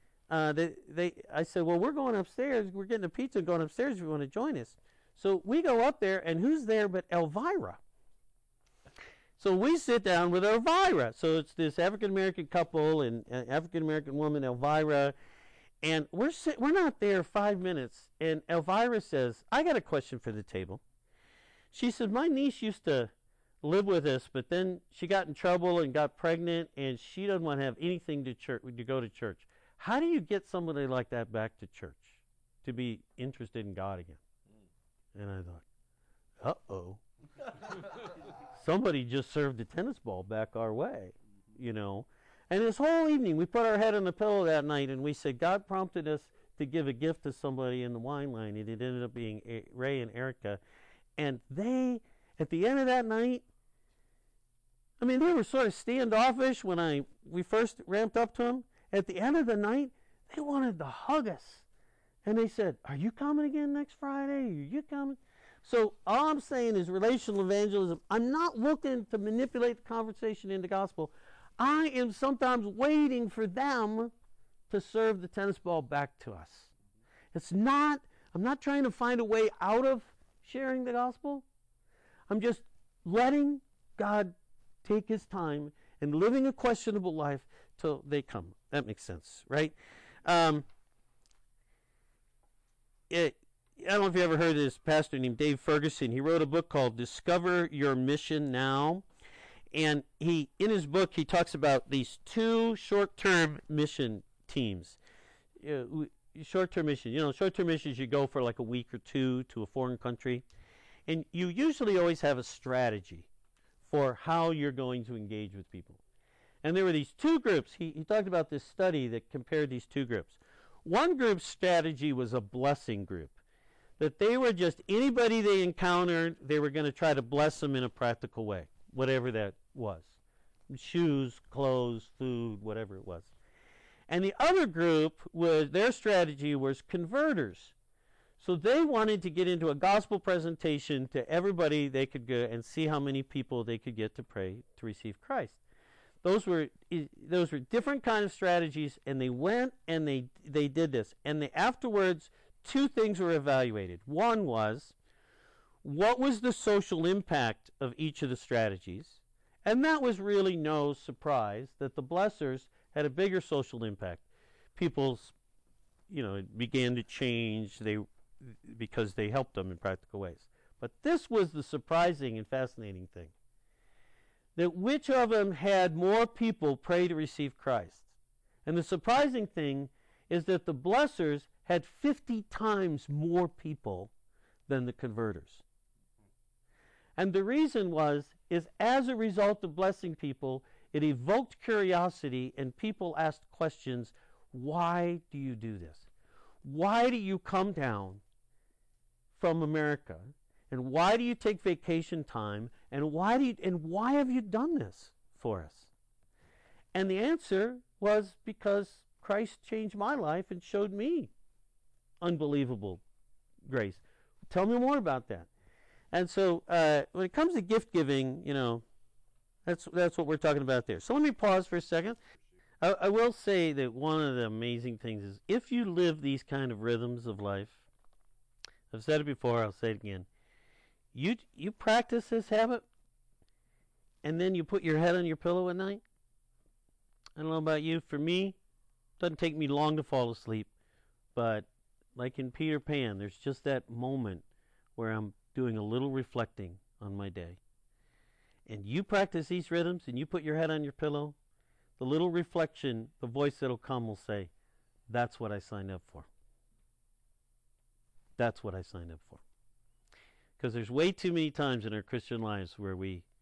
I said, well, we're going upstairs. We're getting a pizza and going upstairs if you want to join us. So we go up there, and who's there but Elvira? So we sit down with Elvira. So it's this African-American couple and African-American woman, Elvira. And we're not there 5 minutes. And Elvira says, I got a question for the table. She said, my niece used to live with us, but then she got in trouble and got pregnant, and she doesn't want to have anything to go to church. How do you get somebody like that back to church to be interested in God again? And I thought, uh-oh. Somebody just served a tennis ball back our way, And this whole evening, we put our head on the pillow that night, and we said, God prompted us to give a gift to somebody in the wine line, and it ended up being Ray and Erica. And they, at the end of that night, they were sort of standoffish when we first ramped up to them. At the end of the night, they wanted to hug us. And they said, are you coming again next Friday? Are you coming? So all I'm saying is relational evangelism. I'm not looking to manipulate the conversation into gospel. I am sometimes waiting for them to serve the tennis ball back to us. I'm not trying to find a way out of sharing the gospel. I'm just letting God take his time and living a questionable life till they come. That makes sense, right? I don't know if you ever heard of this pastor named Dave Ferguson. He wrote a book called Discover Your Mission Now. And in his book, he talks about these 2 short-term mission teams. Short-term mission. Short-term missions, you go for like a week or 2 to a foreign country. And you usually always have a strategy for how you're going to engage with people. And there were these 2 groups. He talked about this study that compared these 2 groups. One group's strategy was a blessing group. That they were just anybody they encountered, they were going to try to bless them in a practical way, whatever that was. Shoes, clothes, food, whatever it was. And the other group, their strategy was converters. So they wanted to get into a gospel presentation to everybody they could go and see how many people they could get to pray to receive Christ. those were different kind of strategies, and they went and they did this. And afterwards, two things were evaluated. One was, what was the social impact of each of the strategies? And that was really no surprise that the blessers had a bigger social impact. People's, began to change because they helped them in practical ways. But this was the surprising and fascinating thing. That which of them had more people pray to receive Christ? And the surprising thing is that the blessers had 50 times more people than the converters. And the reason is as a result of blessing people, it evoked curiosity, and people asked questions. Why do you do this? Why do you come down from America? And why do you take vacation time? And why have you done this for us? And the answer was because Christ changed my life and showed me unbelievable grace. Tell me more about that. And so when it comes to gift giving, that's what we're talking about there. So let me pause for a second. I will say that one of the amazing things is if you live these kind of rhythms of life, I've said it before, I'll say it again, you practice this habit, and then you put your head on your pillow at night. I don't know about you. For me, it doesn't take me long to fall asleep. But like in Peter Pan, there's just that moment where I'm doing a little reflecting on my day. And you practice these rhythms, and you put your head on your pillow, the little reflection, the voice that'll come will say, that's what I signed up for. That's what I signed up for. Because there's way too many times in our Christian lives where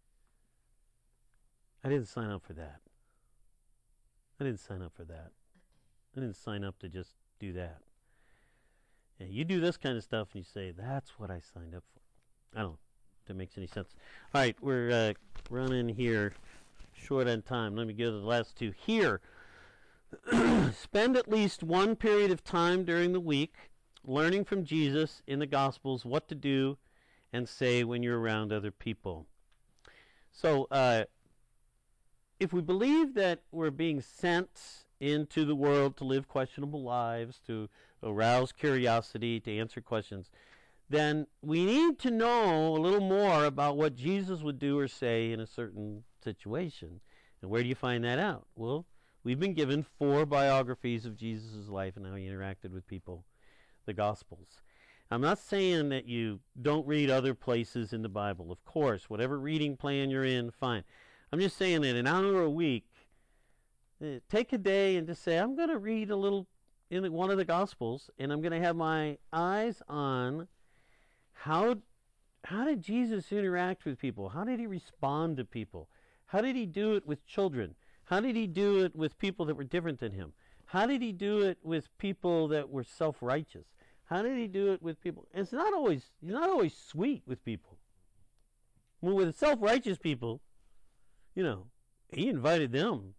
I didn't sign up for that. I didn't sign up for that. I didn't sign up to just do that. And you do this kind of stuff and you say, that's what I signed up for. I don't know if that makes any sense. All right, we're running here short on time. Let me go to the last two. Here, spend at least one period of time during the week learning from Jesus in the Gospels what to do and say when you're around other people. So if we believe that we're being sent into the world to live questionable lives, to arouse curiosity, to answer questions, then we need to know a little more about what Jesus would do or say in a certain situation. And where do you find that out? Well, we've been given 4 biographies of Jesus' life and how he interacted with people, the Gospels. I'm not saying that you don't read other places in the Bible. Of course, whatever reading plan you're in, fine. I'm just saying that an hour a week, take a day and just say, I'm going to read a little in one of the Gospels, and I'm going to have my eyes on how did Jesus interact with people? How did he respond to people? How did he do it with children? How did he do it with people that were different than him? How did he do it with people that were self-righteous? How did he do it with people? He's not always sweet with people. Well, with self-righteous people, he invited them,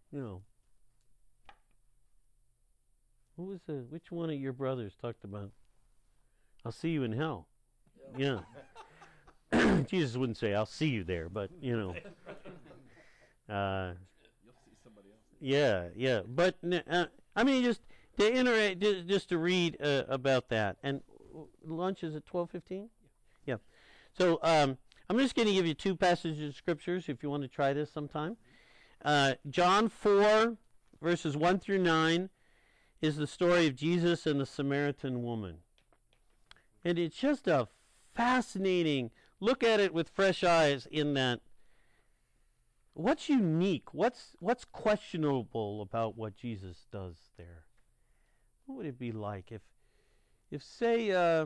which one of your brothers talked about, I'll see you in hell? Yeah. Jesus wouldn't say, I'll see you there, but, you'll see somebody else. Yeah. But, just to interact, just to read about that. And lunch is at 12:15? Yeah. So, I'm just going to give you 2 passages of scriptures if you want to try this sometime. John 4, verses 1 through 9 is the story of Jesus and the Samaritan woman. And it's just a fascinating, look at it with fresh eyes in that, what's unique? What's questionable about what Jesus does there? What would it be like if say,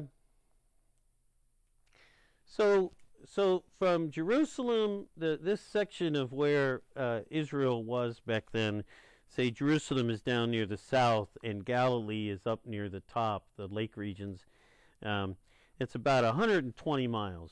so from Jerusalem, this section of where Israel was back then, say Jerusalem is down near the south and Galilee is up near the top, the lake regions. It's about 120 miles,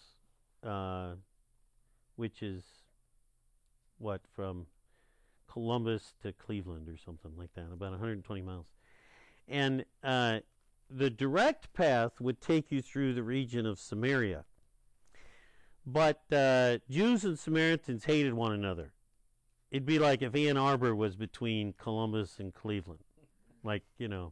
which is from Columbus to Cleveland or something like that, about 120 miles. And the direct path would take you through the region of Samaria. But Jews and Samaritans hated one another. it'd be like if Ann Arbor was between Columbus and Cleveland. Like,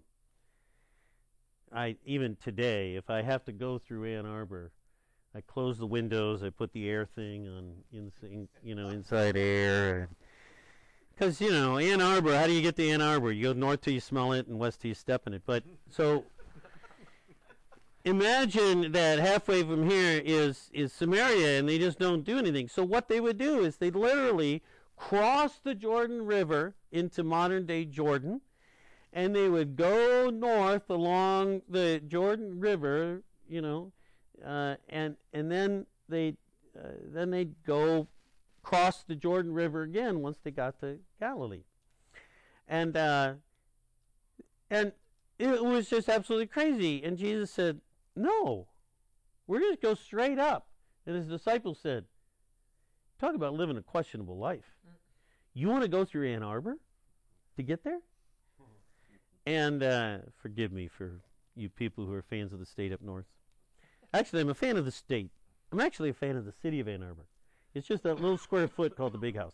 even today, if I have to go through Ann Arbor, I close the windows, I put the air thing on, inside air. Because, Ann Arbor, how do you get to Ann Arbor? You go north till you smell it and west till you step in it. But, so, imagine that halfway from here is Samaria, and they just don't do anything. So what they would do is they'd literally cross the Jordan River into modern-day Jordan, and they would go north along the Jordan River, and then they'd go cross the Jordan River again once they got to Galilee, and it was just absolutely crazy. And Jesus said, "No, we're going to go straight up." And his disciples said, "Talk about living a questionable life. You want to go through Ann Arbor to get there?" And forgive me for you people who are fans of the state up north. Actually, I'm a fan of the state. I'm actually a fan of the city of Ann Arbor. It's just that little square foot called the Big House.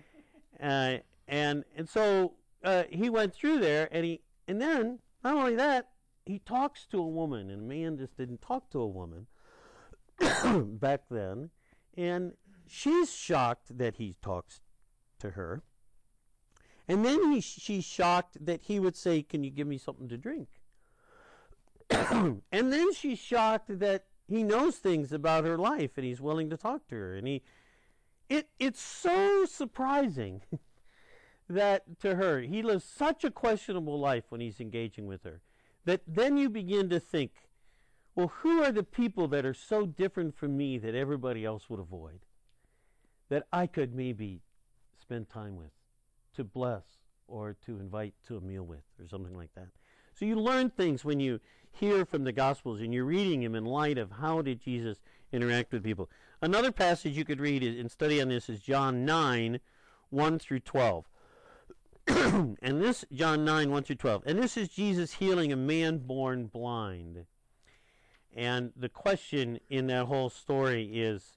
And so he went through there, and then not only that, he talks to a woman, and man just didn't talk to a woman back then, and she's shocked that he talks to her. And then she's shocked that he would say, "Can you give me something to drink?" And then she's shocked that he knows things about her life and he's willing to talk to her. And it's so surprising that to her, he lives such a questionable life when he's engaging with her, that then you begin to think, well, who are the people that are so different from me that everybody else would avoid, that I could maybe spend time with, to bless, or to invite to a meal with, or something like that. So you learn things when you hear from the Gospels and you're reading them in light of how did Jesus interact with people. Another passage you could read and study on this is John 9, 1 through 12. And this, John 9, 1 through 12. And this is Jesus healing a man born blind. And the question in that whole story is,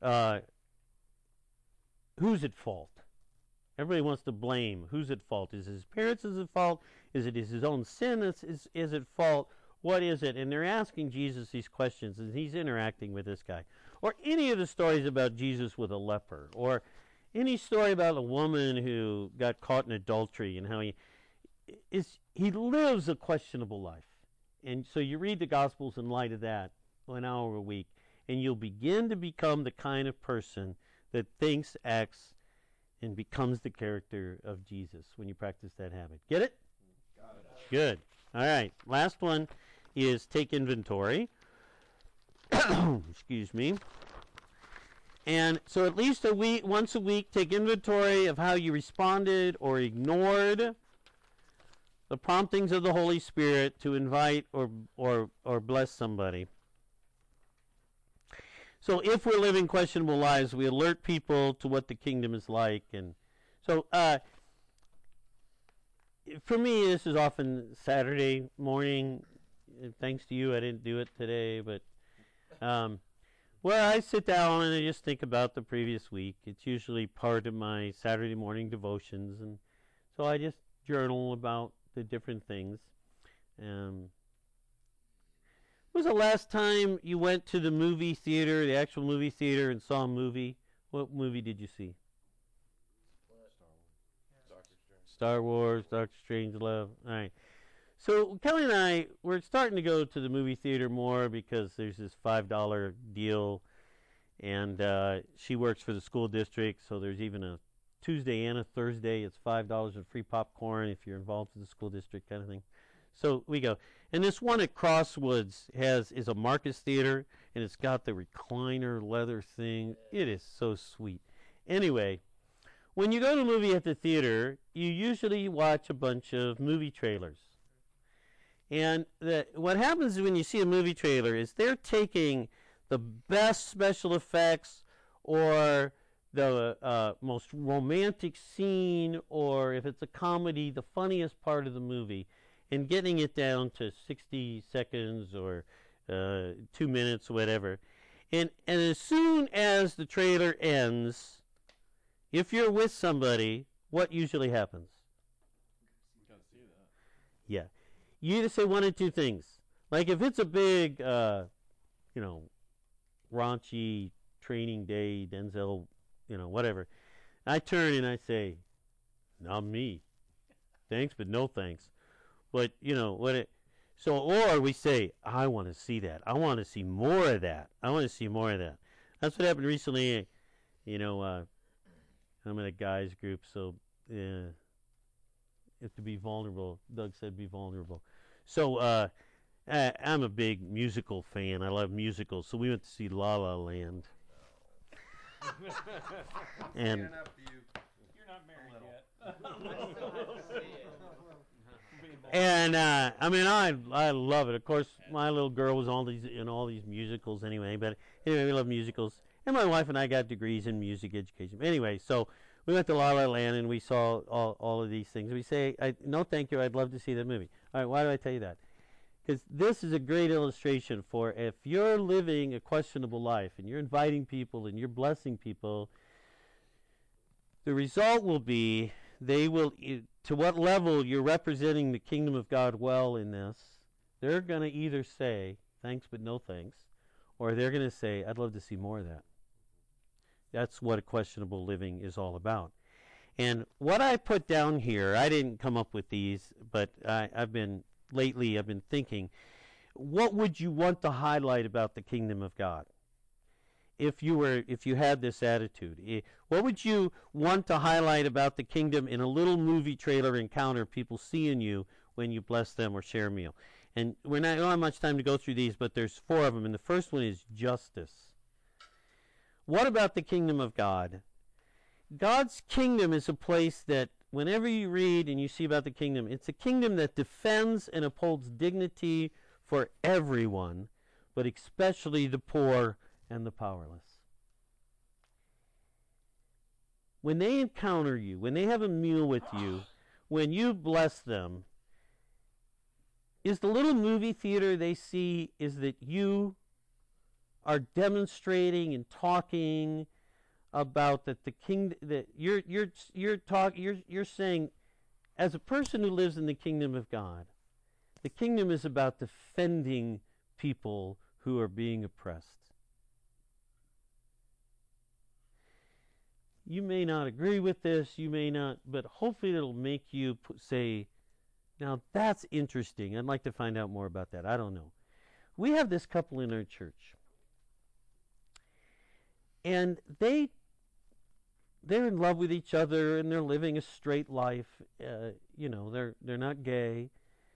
who's at fault? Everybody wants to blame. Who's at fault? Is it his parents is at fault? Is it his own sin is at fault? What is it? And they're asking Jesus these questions, and he's interacting with this guy. Or any of the stories about Jesus with a leper, or any story about a woman who got caught in adultery and how he lives a questionable life. And so you read the Gospels in light of that, 1 hour a week, and you'll begin to become the kind of person that thinks, acts, and becomes the character of Jesus when you practice that habit. Get it?
Got it.
Good. All right. Last one is take inventory. Excuse me. And so at least once a week, take inventory of how you responded or ignored the promptings of the Holy Spirit to invite or bless somebody. So if we're living questionable lives, we alert people to what the kingdom is like. And so for me, this is often Saturday morning. Thanks to you, I didn't do it today, but where I sit down and I just think about the previous week. It's usually part of my Saturday morning devotions, and so I just journal about the different things. When was the last time you went to the movie theater, the actual movie theater, and saw a movie? What movie did you see? Star Wars, Doctor Strangelove. All right. So Kelly and I, we're starting to go to the movie theater more because there's this $5 deal, and she works for the school district, so there's even a Tuesday and a Thursday. It's $5 and free popcorn if you're involved in the school district kind of thing. So we go. And this one at Crosswoods is a Marcus Theater, and it's got the recliner leather thing. It is so sweet. Anyway, when you go to a movie at the theater, you usually watch a bunch of movie trailers. And what happens when you see a movie trailer is they're taking the best special effects or the most romantic scene, or if it's a comedy, the funniest part of the movie, and getting it down to 60 seconds or 2 minutes, whatever. And as soon as the trailer ends, if you're with somebody, what usually happens?
Gotta see that.
Yeah. You either say one of two things. Like if it's a big, raunchy training day, Denzel, whatever. I turn and I say, not me. Thanks, but no thanks. But, or we say, I want to see that. I want to see more of that. I want to see more of that. That's what happened recently. I'm in a guys group, so if to be vulnerable, Doug said be vulnerable. So I'm a big musical fan. I love musicals. So we went to see La La Land. And
You're not married yet.
and I love it. Of course, my little girl was in all these musicals anyway. But anyway, we love musicals. And my wife and I got degrees in music education. Anyway, so we went to La La Land and we saw all of these things. We say, no, thank you. I'd love to see that movie. All right, why do I tell you that? Because this is a great illustration for if you're living a questionable life and you're inviting people and you're blessing people, the result will be to what level you're representing the kingdom of God well in this, they're going to either say, thanks but no thanks, or they're going to say, I'd love to see more of that. That's what a questionable living is all about. And what I put down here, I didn't come up with these, but I've been thinking, what would you want to highlight about the kingdom of God? If you had this attitude, what would you want to highlight about the kingdom in a little movie trailer encounter people see in you when you bless them or share a meal? And we don't have much time to go through these, but there's 4 of them, and the first one is justice. What about the kingdom of God? God's kingdom is a place that whenever you read and you see about the kingdom, it's a kingdom that defends and upholds dignity for everyone, but especially the poor and the powerless. When they encounter you, when they have a meal with you, when you bless them, is the little movie theater they see is that you are demonstrating and talking about that the king that you're saying as a person who lives in the kingdom of God, the kingdom is about defending people who are being oppressed. You may not agree with this, you may not, but hopefully it'll make you say, now that's interesting. I'd like to find out more about that. I don't know. We have this couple in our church. And they're in love with each other and they're living a straight life. They're not gay.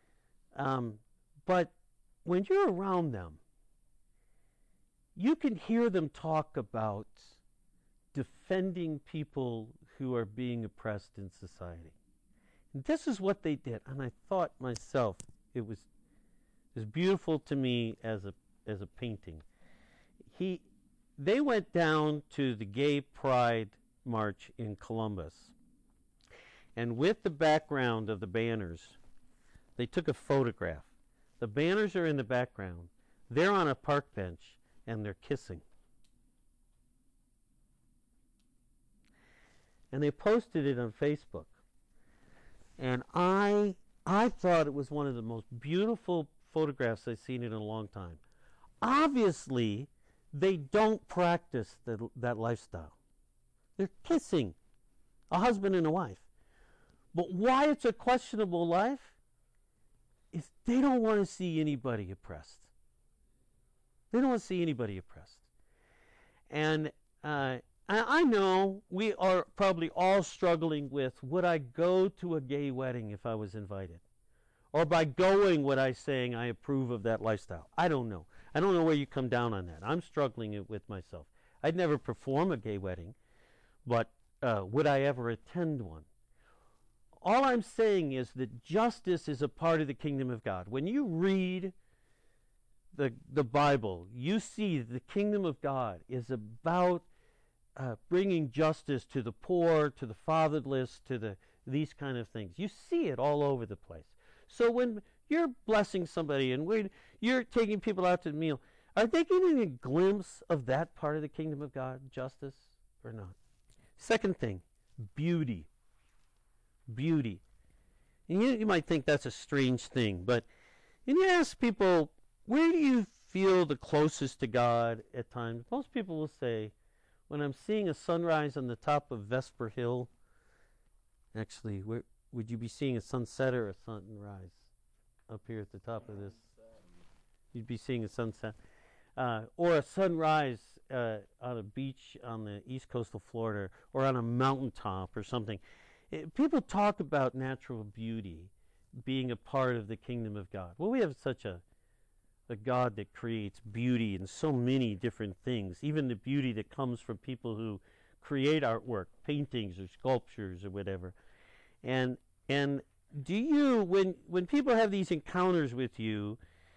But when you're around them, you can hear them talk about defending people who are being oppressed in society. And this is what they did. And I thought myself, it was beautiful to me as a painting. They went down to the Gay Pride March in Columbus, and with the background of the banners, they took a photograph. The banners are in the background. They're on a park bench, and they're kissing. And they posted it on Facebook. And I thought it was one of the most beautiful photographs I've seen in a long time. Obviously, they don't practice that lifestyle. They're kissing, a husband and a wife. But why it's a questionable life is they don't want to see anybody oppressed. They don't want to see anybody oppressed. And I know we are probably all struggling with, would I go to a gay wedding if I was invited? Or by going, would I saying I approve of that lifestyle? I don't know. I don't know where you come down on that. I'm struggling with myself. I'd never perform a gay wedding, but would I ever attend one? All I'm saying is that justice is a part of the kingdom of God. When you read the Bible, you see the kingdom of God is about bringing justice to the poor, to the fatherless, to these kind of things. You see it all over the place. So when you're blessing somebody and when you're taking people out to the meal, are they getting a glimpse of that part of the kingdom of God, justice, or not? Second thing, beauty. Beauty. And you might think that's a strange thing, but when you ask people, where do you feel the closest to God at times? Most people will say, when I'm seeing a sunrise on the top of Vesper Hill. Actually, where would you be seeing a sunset or a sunrise up here at the top of this? You'd be seeing a sunset. Or a sunrise on a beach on the east coast of Florida, or on a mountaintop or something. People talk about natural beauty being a part of the kingdom of God. Well, we have such a God that creates beauty in so many different things, even the beauty that comes from people who create artwork, paintings or sculptures or whatever. And do you, when people have these encounters with you,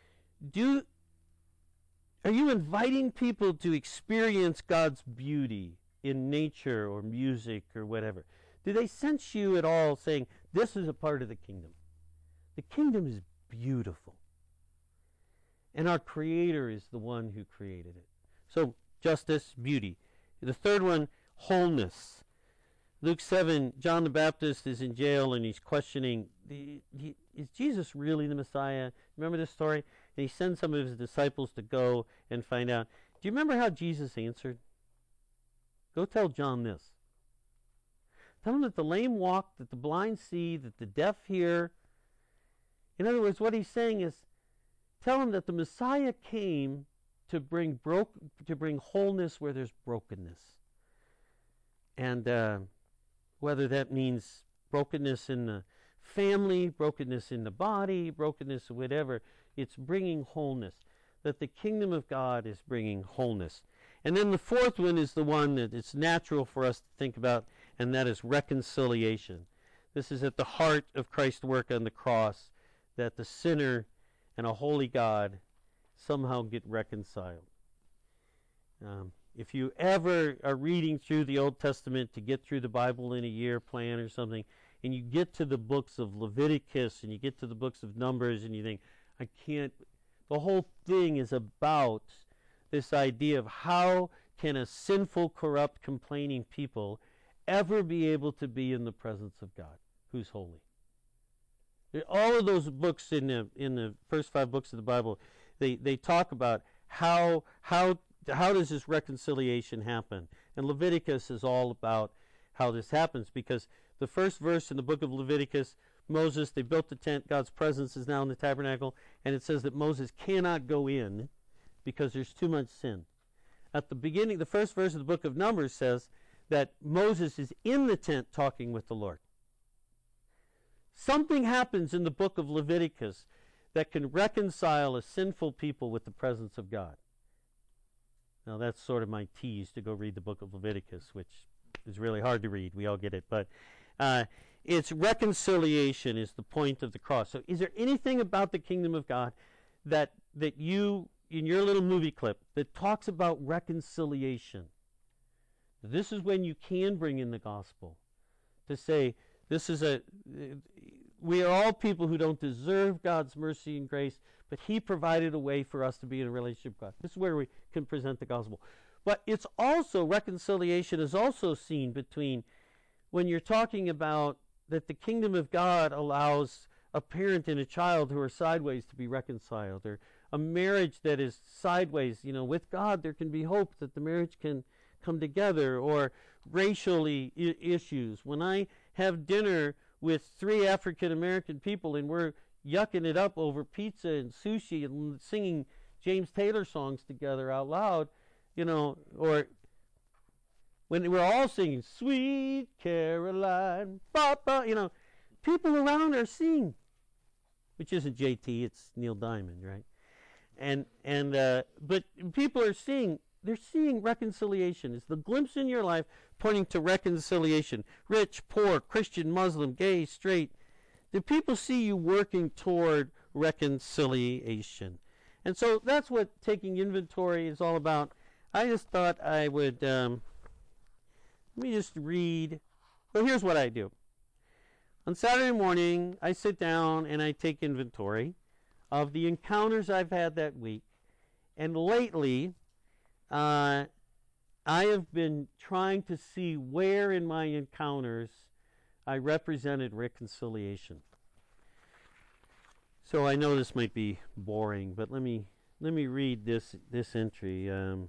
are you inviting people to experience God's beauty in nature or music or whatever? Do they sense you at all saying, this is a part of the kingdom? The kingdom is beautiful. And our Creator is the one who created it. So, justice, beauty. The third one, wholeness. Luke 7, John the Baptist is in jail and he's questioning, is Jesus really the Messiah? Remember this story? And he sends some of his disciples to go and find out. Do you remember how Jesus answered? Go tell John this. Tell him that the lame walk, that the blind see, that the deaf hear. In other words, what he's saying is, tell him that the Messiah came to bring wholeness where there's brokenness. And whether that means brokenness in the family, brokenness in the body, brokenness or whatever, it's bringing wholeness. That the kingdom of God is bringing wholeness. And then the fourth one is the one that it's natural for us to think about, and that is reconciliation. This is at the heart of Christ's work on the cross, that the sinner and a holy God somehow get reconciled. If you ever are reading through the Old Testament to get through the Bible in a year plan or something, and you get to the books of Leviticus and you get to the books of Numbers and you think, I can't, the whole thing is about this idea of how can a sinful, corrupt, complaining people ever be able to be in the presence of God, who's holy. All of those books in the first 5 books of the Bible, they talk about how does this reconciliation happen. And Leviticus is all about how this happens, because the first verse in the book of Leviticus, Moses, they built the tent, God's presence is now in the tabernacle, and it says that Moses cannot go in because there's too much sin. At the beginning, the first verse of the book of Numbers says that Moses is in the tent talking with the Lord. Something happens in the book of Leviticus that can reconcile a sinful people with the presence of God. Now that's sort of my tease to go read the book of Leviticus, which is really hard to read. We all get it. But it's reconciliation is the point of the cross. So is there anything about the kingdom of God that you, in your little movie clip, that talks about reconciliation? This is when you can bring in the gospel to say, we are all people who don't deserve God's mercy and grace, but He provided a way for us to be in a relationship with God. This is where we can present the gospel. But it's also, reconciliation is also seen between when you're talking about that the kingdom of God allows a parent and a child who are sideways to be reconciled, or a marriage that is sideways. With God there can be hope that the marriage can come together, or racially issues. When I have dinner with 3 African American people and we're yucking it up over pizza and sushi and singing James Taylor songs together out loud, or when we're all singing Sweet Caroline, Papa, people around are singing, which isn't JT, it's Neil Diamond, right? But people are seeing, they're seeing reconciliation. It's the glimpse in your life pointing to reconciliation. Rich, poor, Christian, Muslim, gay, straight. Do people see you working toward reconciliation? And so that's what taking inventory is all about. I just thought I would, let me just read. Well, here's what I do. On Saturday morning, I sit down and I take inventory of the encounters I've had that week. And lately, I have been trying to see where in my encounters I represented reconciliation. So I know this might be boring, but let me read this entry.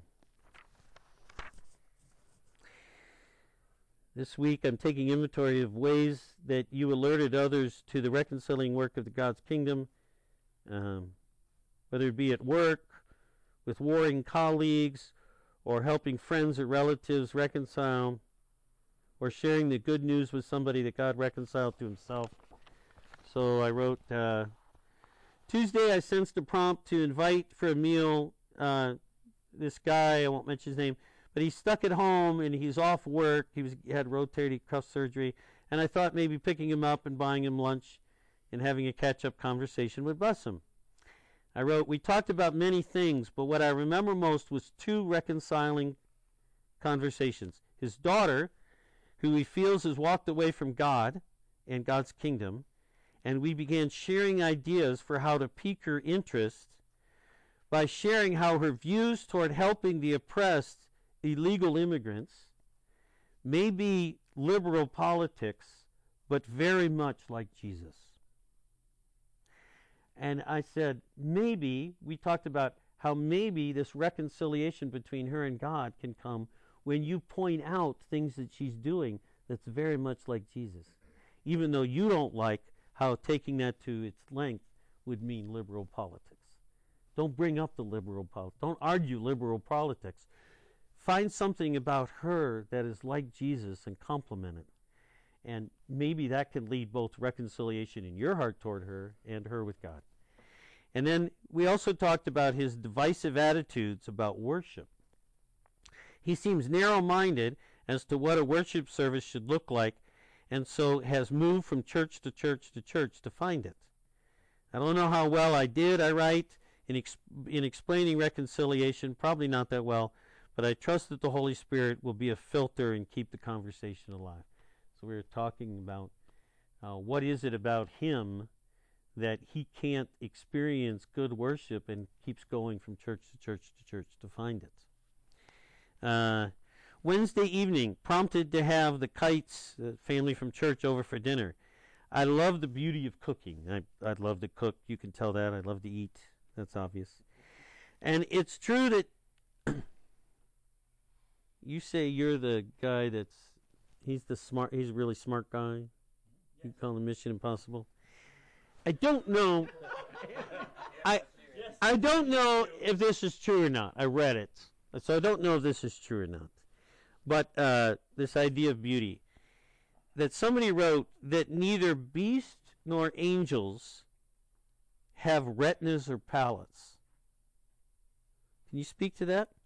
This week I'm taking inventory of ways that you alerted others to the reconciling work of the God's kingdom, whether it be at work, with warring colleagues, or helping friends or relatives reconcile, or sharing the good news with somebody that God reconciled to himself. So I wrote, Tuesday I sensed a prompt to invite for a meal this guy, I won't mention his name, but he's stuck at home and he's off work. He had rotator cuff surgery, and I thought maybe picking him up and buying him lunch and having a catch-up conversation would bless him. I wrote, we talked about many things, but what I remember most was 2 reconciling conversations. His daughter, who he feels has walked away from God and God's kingdom, and we began sharing ideas for how to pique her interest by sharing how her views toward helping the oppressed illegal immigrants may be liberal politics, but very much like Jesus. And I said, maybe, we talked about how maybe this reconciliation between her and God can come when you point out things that she's doing that's very much like Jesus, even though you don't like how taking that to its length would mean liberal politics. Don't bring up the liberal politics. Don't argue liberal politics. Find something about her that is like Jesus and complement it. And maybe that can lead both reconciliation in your heart toward her and her with God. And then we also talked about his divisive attitudes about worship. He seems narrow-minded as to what a worship service should look like, and so has moved from church to church to church to find it. I don't know how well I did, I write, in explaining reconciliation, probably not that well, but I trust that the Holy Spirit will be a filter and keep the conversation alive. So we were talking about what is it about him that he can't experience good worship and keeps going from church to church to church to find it. Wednesday evening, prompted to have the Kites, the family from church, over for dinner. I love the beauty of cooking. I'd love to cook. You can tell that. I love to eat. That's obvious. And it's true that you say you're the guy he's a really smart guy. You call him Mission Impossible. I don't know. I don't know if this is true or not. I read it, so I don't know if this is true or not. But this idea of beauty, that somebody wrote that neither beast nor angels have retinas or palates. Can you speak to that?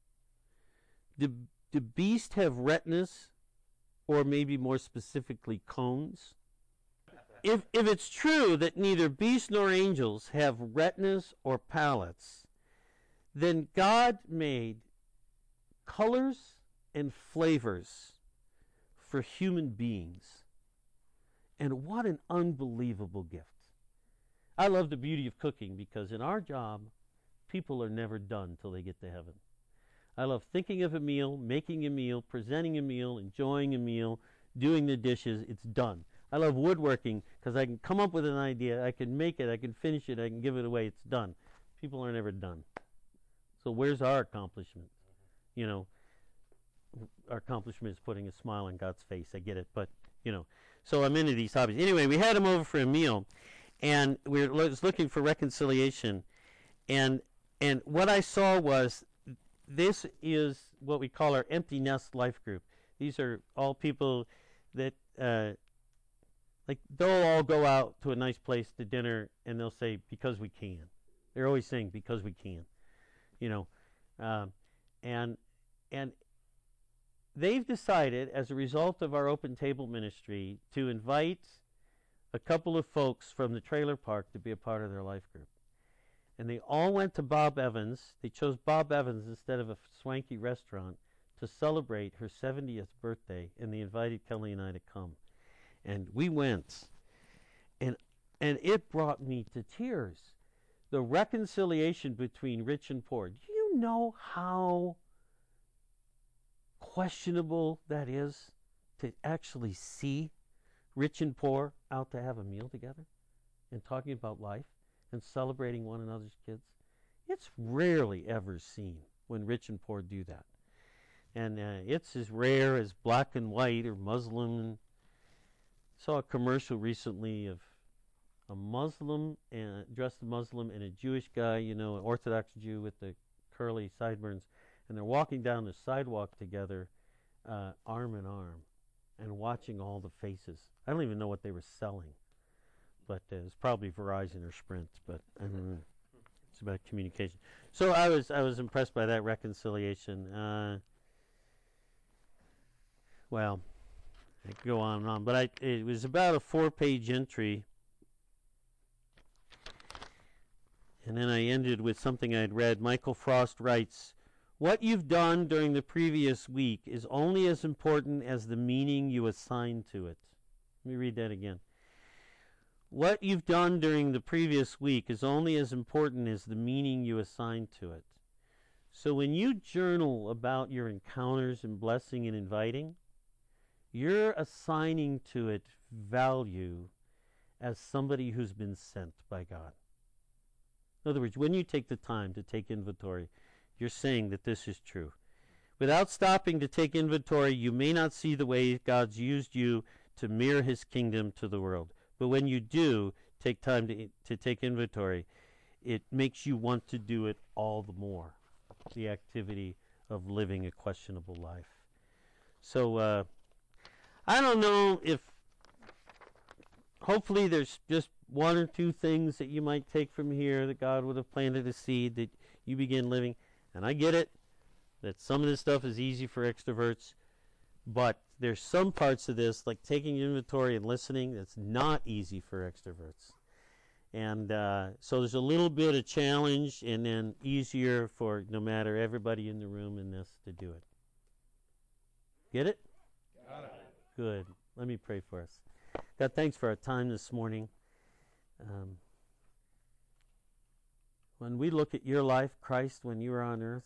Do beasts have retinas, or maybe more specifically cones? If it's true that neither beasts nor angels have retinas or palates, then God made colors and flavors for human beings. And what an unbelievable gift. I love the beauty of cooking because in our job, people are never done till they get to heaven. I love thinking of a meal, making a meal, presenting a meal, enjoying a meal, doing the dishes. It's done. I love woodworking because I can come up with an idea, I can make it, I can finish it, I can give it away. It's done. People are never done. So where's our accomplishment? You know, our accomplishment is putting a smile on God's face. I get it, but you know. So I'm into these hobbies. Anyway, we had him over for a meal, and we were looking for reconciliation, and what I saw was this is what we call our empty nest life group. These are all people that like they'll all go out to a nice place to dinner, and they'll say because we can. They're always saying because we can, you know, and they've decided, as a result of our open table ministry, to invite a couple of folks from the trailer park to be a part of their life group. And they all went to Bob Evans. They chose Bob Evans instead of a swanky restaurant to celebrate her 70th birthday, and they invited Kelly and I to come. And we went, and it brought me to tears. The reconciliation between rich and poor. Do you know how questionable that is to actually see rich and poor out to have a meal together and talking about life and celebrating one another's kids? It's rarely ever seen when rich and poor do that. And it's as rare as black and white or Muslim. Saw a commercial recently of a Muslim, dressed a Muslim, and a Jewish guy, you know, an Orthodox Jew with the curly sideburns, and they're walking down the sidewalk together, arm in arm, and watching all the faces. I don't even know what they were selling, but it was probably Verizon or Sprint, but I don't know. It's about communication. So I was impressed by that reconciliation. Well, I could go on and on, but it was about a 4-page entry, and then I ended with something I'd read. Michael Frost writes, "What you've done during the previous week is only as important as the meaning you assign to it." Let me read that again. What you've done during the previous week is only as important as the meaning you assign to it. So when you journal about your encounters and blessing and inviting, you're assigning to it value as somebody who's been sent by God. In other words, when you take the time to take inventory, you're saying that this is true. Without stopping to take inventory, you may not see the way God's used you to mirror his kingdom to the world. But when you do take time to take inventory, it makes you want to do it all the more, the activity of living a questionable life. So I don't know if, hopefully there's just one or two things that you might take from here that God would have planted a seed that you begin living. And I get it, that some of this stuff is easy for extroverts, but there's some parts of this, like taking inventory and listening, that's not easy for extroverts. And so there's a little bit of challenge and then easier for no matter everybody in the room in this to do it. Get it?
Got it.
Good. Let me pray for us. God, thanks for our time this morning. When we look at your life, Christ, when you were on earth,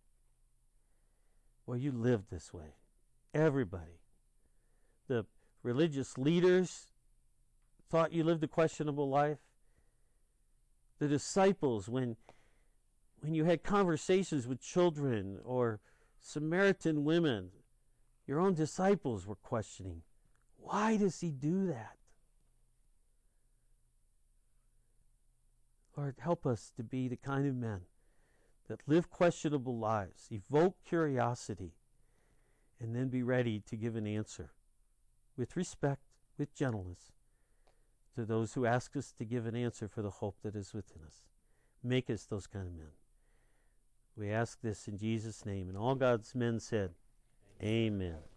well, you lived this way. Everybody. The religious leaders thought you lived a questionable life. The disciples, when you had conversations with children or Samaritan women, your own disciples were questioning, why does he do that? Lord, help us to be the kind of men that live questionable lives, evoke curiosity, and then be ready to give an answer with respect, with gentleness, to those who ask us to give an answer for the hope that is within us. Make us those kind of men. We ask this in Jesus' name. And all God's men said, Amen.